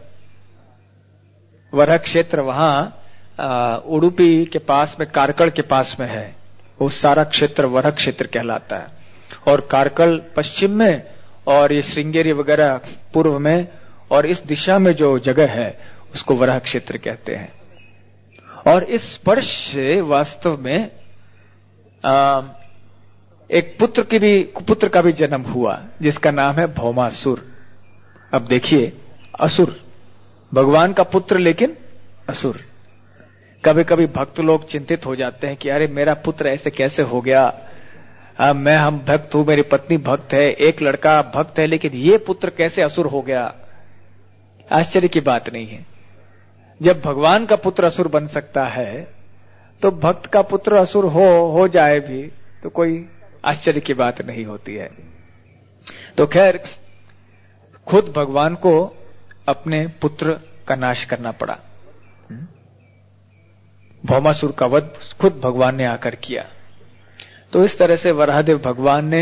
वरह क्षेत्र वहां उडुपी के पास में, कारकल के पास में है। वो सारा क्षेत्र वरह क्षेत्र कहलाता है। और कारकल पश्चिम में और ये श्रृंगेरी वगैरह पूर्व में, और इस दिशा में जो जगह है उसको वरह क्षेत्र कहते हैं। और इस स्पर्श से वास्तव में आ, एक पुत्र की भी पुत्र का भी जन्म हुआ जिसका नाम है भौमासुर। अब देखिए, असुर, भगवान का पुत्र लेकिन असुर। कभी कभी भक्त लोग चिंतित हो जाते हैं कि अरे मेरा पुत्र ऐसे कैसे हो गया, आ, मैं हम भक्त हूं, मेरी पत्नी भक्त है, एक लड़का भक्त है, लेकिन ये पुत्र कैसे असुर हो गया। आश्चर्य की बात नहीं है। जब भगवान का पुत्र असुर बन सकता है तो भक्त का पुत्र असुर हो हो जाए भी तो कोई आश्चर्य की बात नहीं होती है। तो खैर, खुद भगवान को अपने पुत्र का नाश करना पड़ा। भौमासुर का वध खुद भगवान ने आकर किया। तो इस तरह से वराहदेव भगवान ने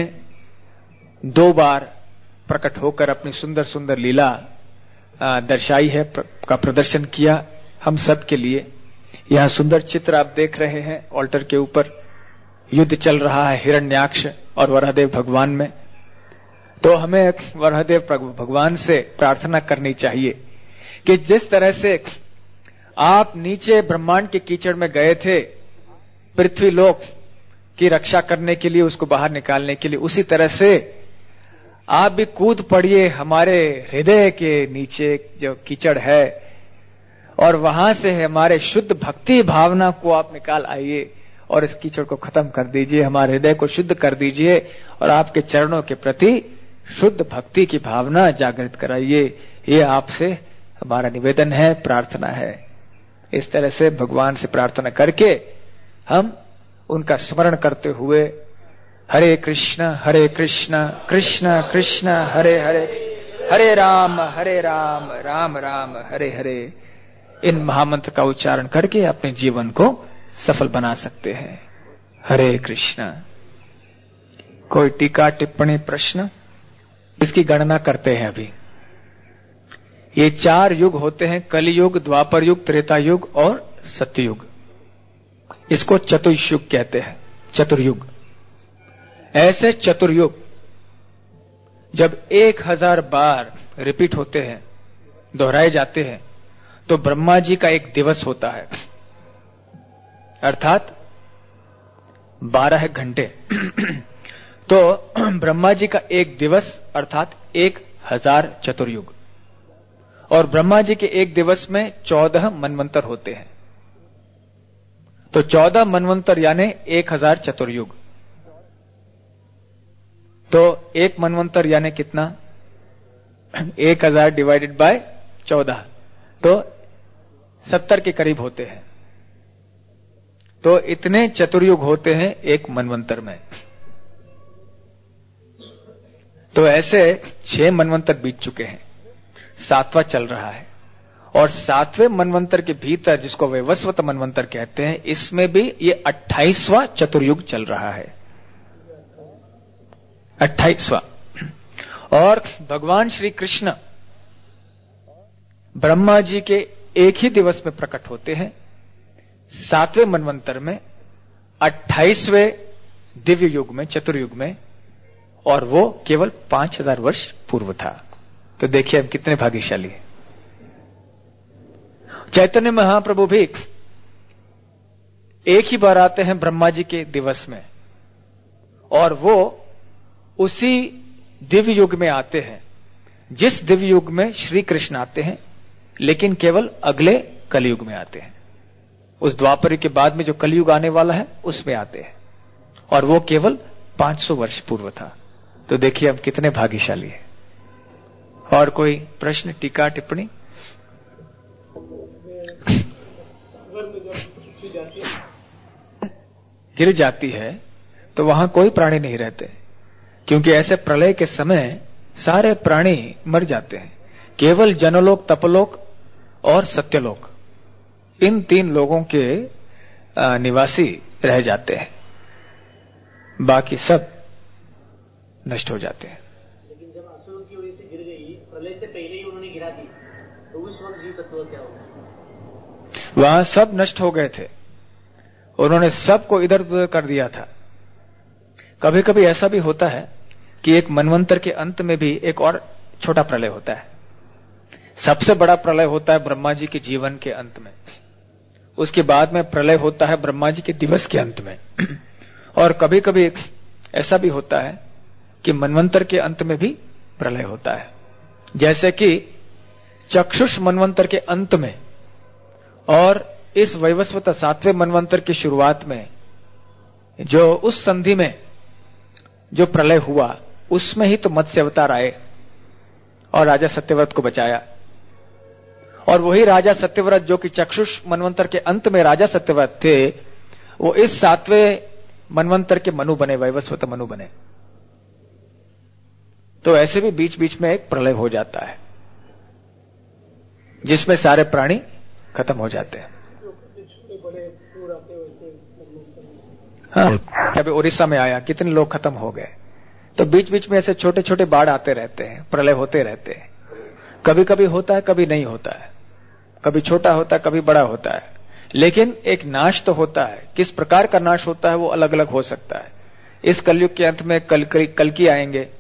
दो बार प्रकट होकर अपनी सुंदर सुंदर लीला दर्शाई है, का प्रदर्शन किया हम सब के लिए। यहां सुंदर चित्र आप देख रहे हैं, ऑल्टर के ऊपर युद्ध चल रहा है हिरण्याक्ष और वराहदेव भगवान में। तो हमें वराहदेव भगवान से प्रार्थना करनी चाहिए कि जिस तरह से आप नीचे ब्रह्मांड के कीचड़ में गए थे पृथ्वी लोक की रक्षा करने के लिए, उसको बाहर निकालने के लिए, उसी तरह से आप भी कूद पड़िए हमारे हृदय के नीचे जो कीचड़ है, और वहां से हमारे शुद्ध भक्ति भावना को आप निकाल आइए और इस कीचड़ को खत्म कर दीजिए, हमारे हृदय को शुद्ध कर दीजिए और आपके चरणों के प्रति शुद्ध भक्ति की भावना जागृत कराइए। ये आपसे हमारा निवेदन है, प्रार्थना है। इस तरह से भगवान से प्रार्थना करके हम उनका स्मरण करते हुए हरे कृष्ण हरे कृष्ण कृष्ण कृष्ण हरे हरे, हरे राम हरे राम राम राम हरे हरे, इन महामंत्र का उच्चारण करके अपने जीवन को सफल बना सकते हैं। हरे कृष्ण। कोई टीका टिप्पणी प्रश्न? इसकी गणना करते हैं अभी। ये चार युग होते हैं, कलियुग, द्वापर युग, त्रेता युग और सत्ययुग। इसको चतुर्युग कहते हैं, चतुर्युग। ऐसे चतुर्युग जब एक हजार बार रिपीट होते हैं, दोहराए जाते हैं, तो ब्रह्मा जी का एक दिवस होता है, अर्थात बारह घंटे। तो ब्रह्मा जी का एक दिवस अर्थात एक हजार चतुर्युग, और ब्रह्मा जी के एक दिवस में चौदह मनवंतर होते हैं। तो चौदह मनवंतर यानी एक हजार चतुर्युग। तो एक मनवंतर यानी कितना? एक हजार डिवाइडेड बाय चौदह, तो सत्तर के करीब होते हैं। तो इतने चतुर्युग होते हैं एक मनवंतर में। तो ऐसे छह मनवंतर बीत चुके हैं, सातवां चल रहा है, और सातवें मनवंतर के भीतर, जिसको वैवस्वत मनवंतर कहते हैं, इसमें भी ये अट्ठाईसवां चतुर्युग चल रहा है, अट्ठाईसवां। और भगवान श्री कृष्ण ब्रह्मा जी के एक ही दिवस में प्रकट होते हैं, सातवें मनवंतर में, अट्ठाईसवें दिव्य युग में, चतुर्युग में, और वो केवल पांच हजार वर्ष पूर्व था। तो देखिए हम कितने भाग्यशाली हैं। चैतन्य महाप्रभु भी एक ही बार आते हैं ब्रह्मा जी के दिवस में, और वो उसी दिव्य युग में आते हैं जिस दिव्य युग में श्री कृष्ण आते हैं, लेकिन केवल अगले कलयुग में आते हैं। उस द्वापर के बाद में जो कलयुग आने वाला है उसमें आते हैं, और वो केवल पांच सौ वर्ष पूर्व था। तो देखिए हम कितने भाग्यशाली हैं। और कोई प्रश्न, टीका, टिप्पणी? गिर जाती है तो वहां कोई प्राणी नहीं रहते, क्योंकि ऐसे प्रलय के समय सारे प्राणी मर जाते हैं। केवल जनलोक, तपलोक और सत्यलोक, इन तीन लोगों के निवासी रह जाते हैं, बाकी सब नष्ट हो जाते हैं। लेकिन जब असुरों की वजह से गिर गई, प्रलय से पहले ही उन्होंने गिरा दी, तो उस वक्त जीव तत्व क्या होगा? वहां सब नष्ट हो गए थे, उन्होंने सबको इधर उधर कर दिया था। कभी कभी ऐसा भी होता है कि एक मनवंतर के अंत में भी एक और छोटा प्रलय होता है। सबसे बड़ा प्रलय होता है ब्रह्मा जी के जीवन के अंत में, उसके बाद में प्रलय होता है ब्रह्मा जी के दिवस के अंत में। और कभी कभी ऐसा भी होता है कि मनवंतर के अंत में भी प्रलय होता है। जैसे कि चक्षुष मनवंतर के अंत में और इस वैवस्वत सातवें मनवंतर की शुरुआत में जो उस संधि में जो प्रलय हुआ, उसमें ही तो मत्स्य अवतार आए और राजा सत्यव्रत को बचाया। और वही राजा सत्यव्रत जो कि चक्षुष मनवंतर के अंत में राजा सत्यव्रत थे, वो इस सातवें मनवंतर के मनु बने, वैवस्वत मनु बने। तो ऐसे भी बीच बीच में एक प्रलय हो जाता है जिसमें सारे प्राणी खत्म हो जाते हैं। हाँ, कभी उड़ीसा में आया, कितने लोग खत्म हो गए। तो बीच बीच में ऐसे छोटे छोटे बाढ़ आते रहते हैं, प्रलय होते रहते हैं। कभी कभी होता है, कभी नहीं होता है, कभी छोटा होता है, कभी बड़ा होता है, लेकिन एक नाश तो होता है। किस प्रकार का नाश होता है वो अलग अलग हो सकता है। इस कलयुग के अंत में कल कल की आएंगे,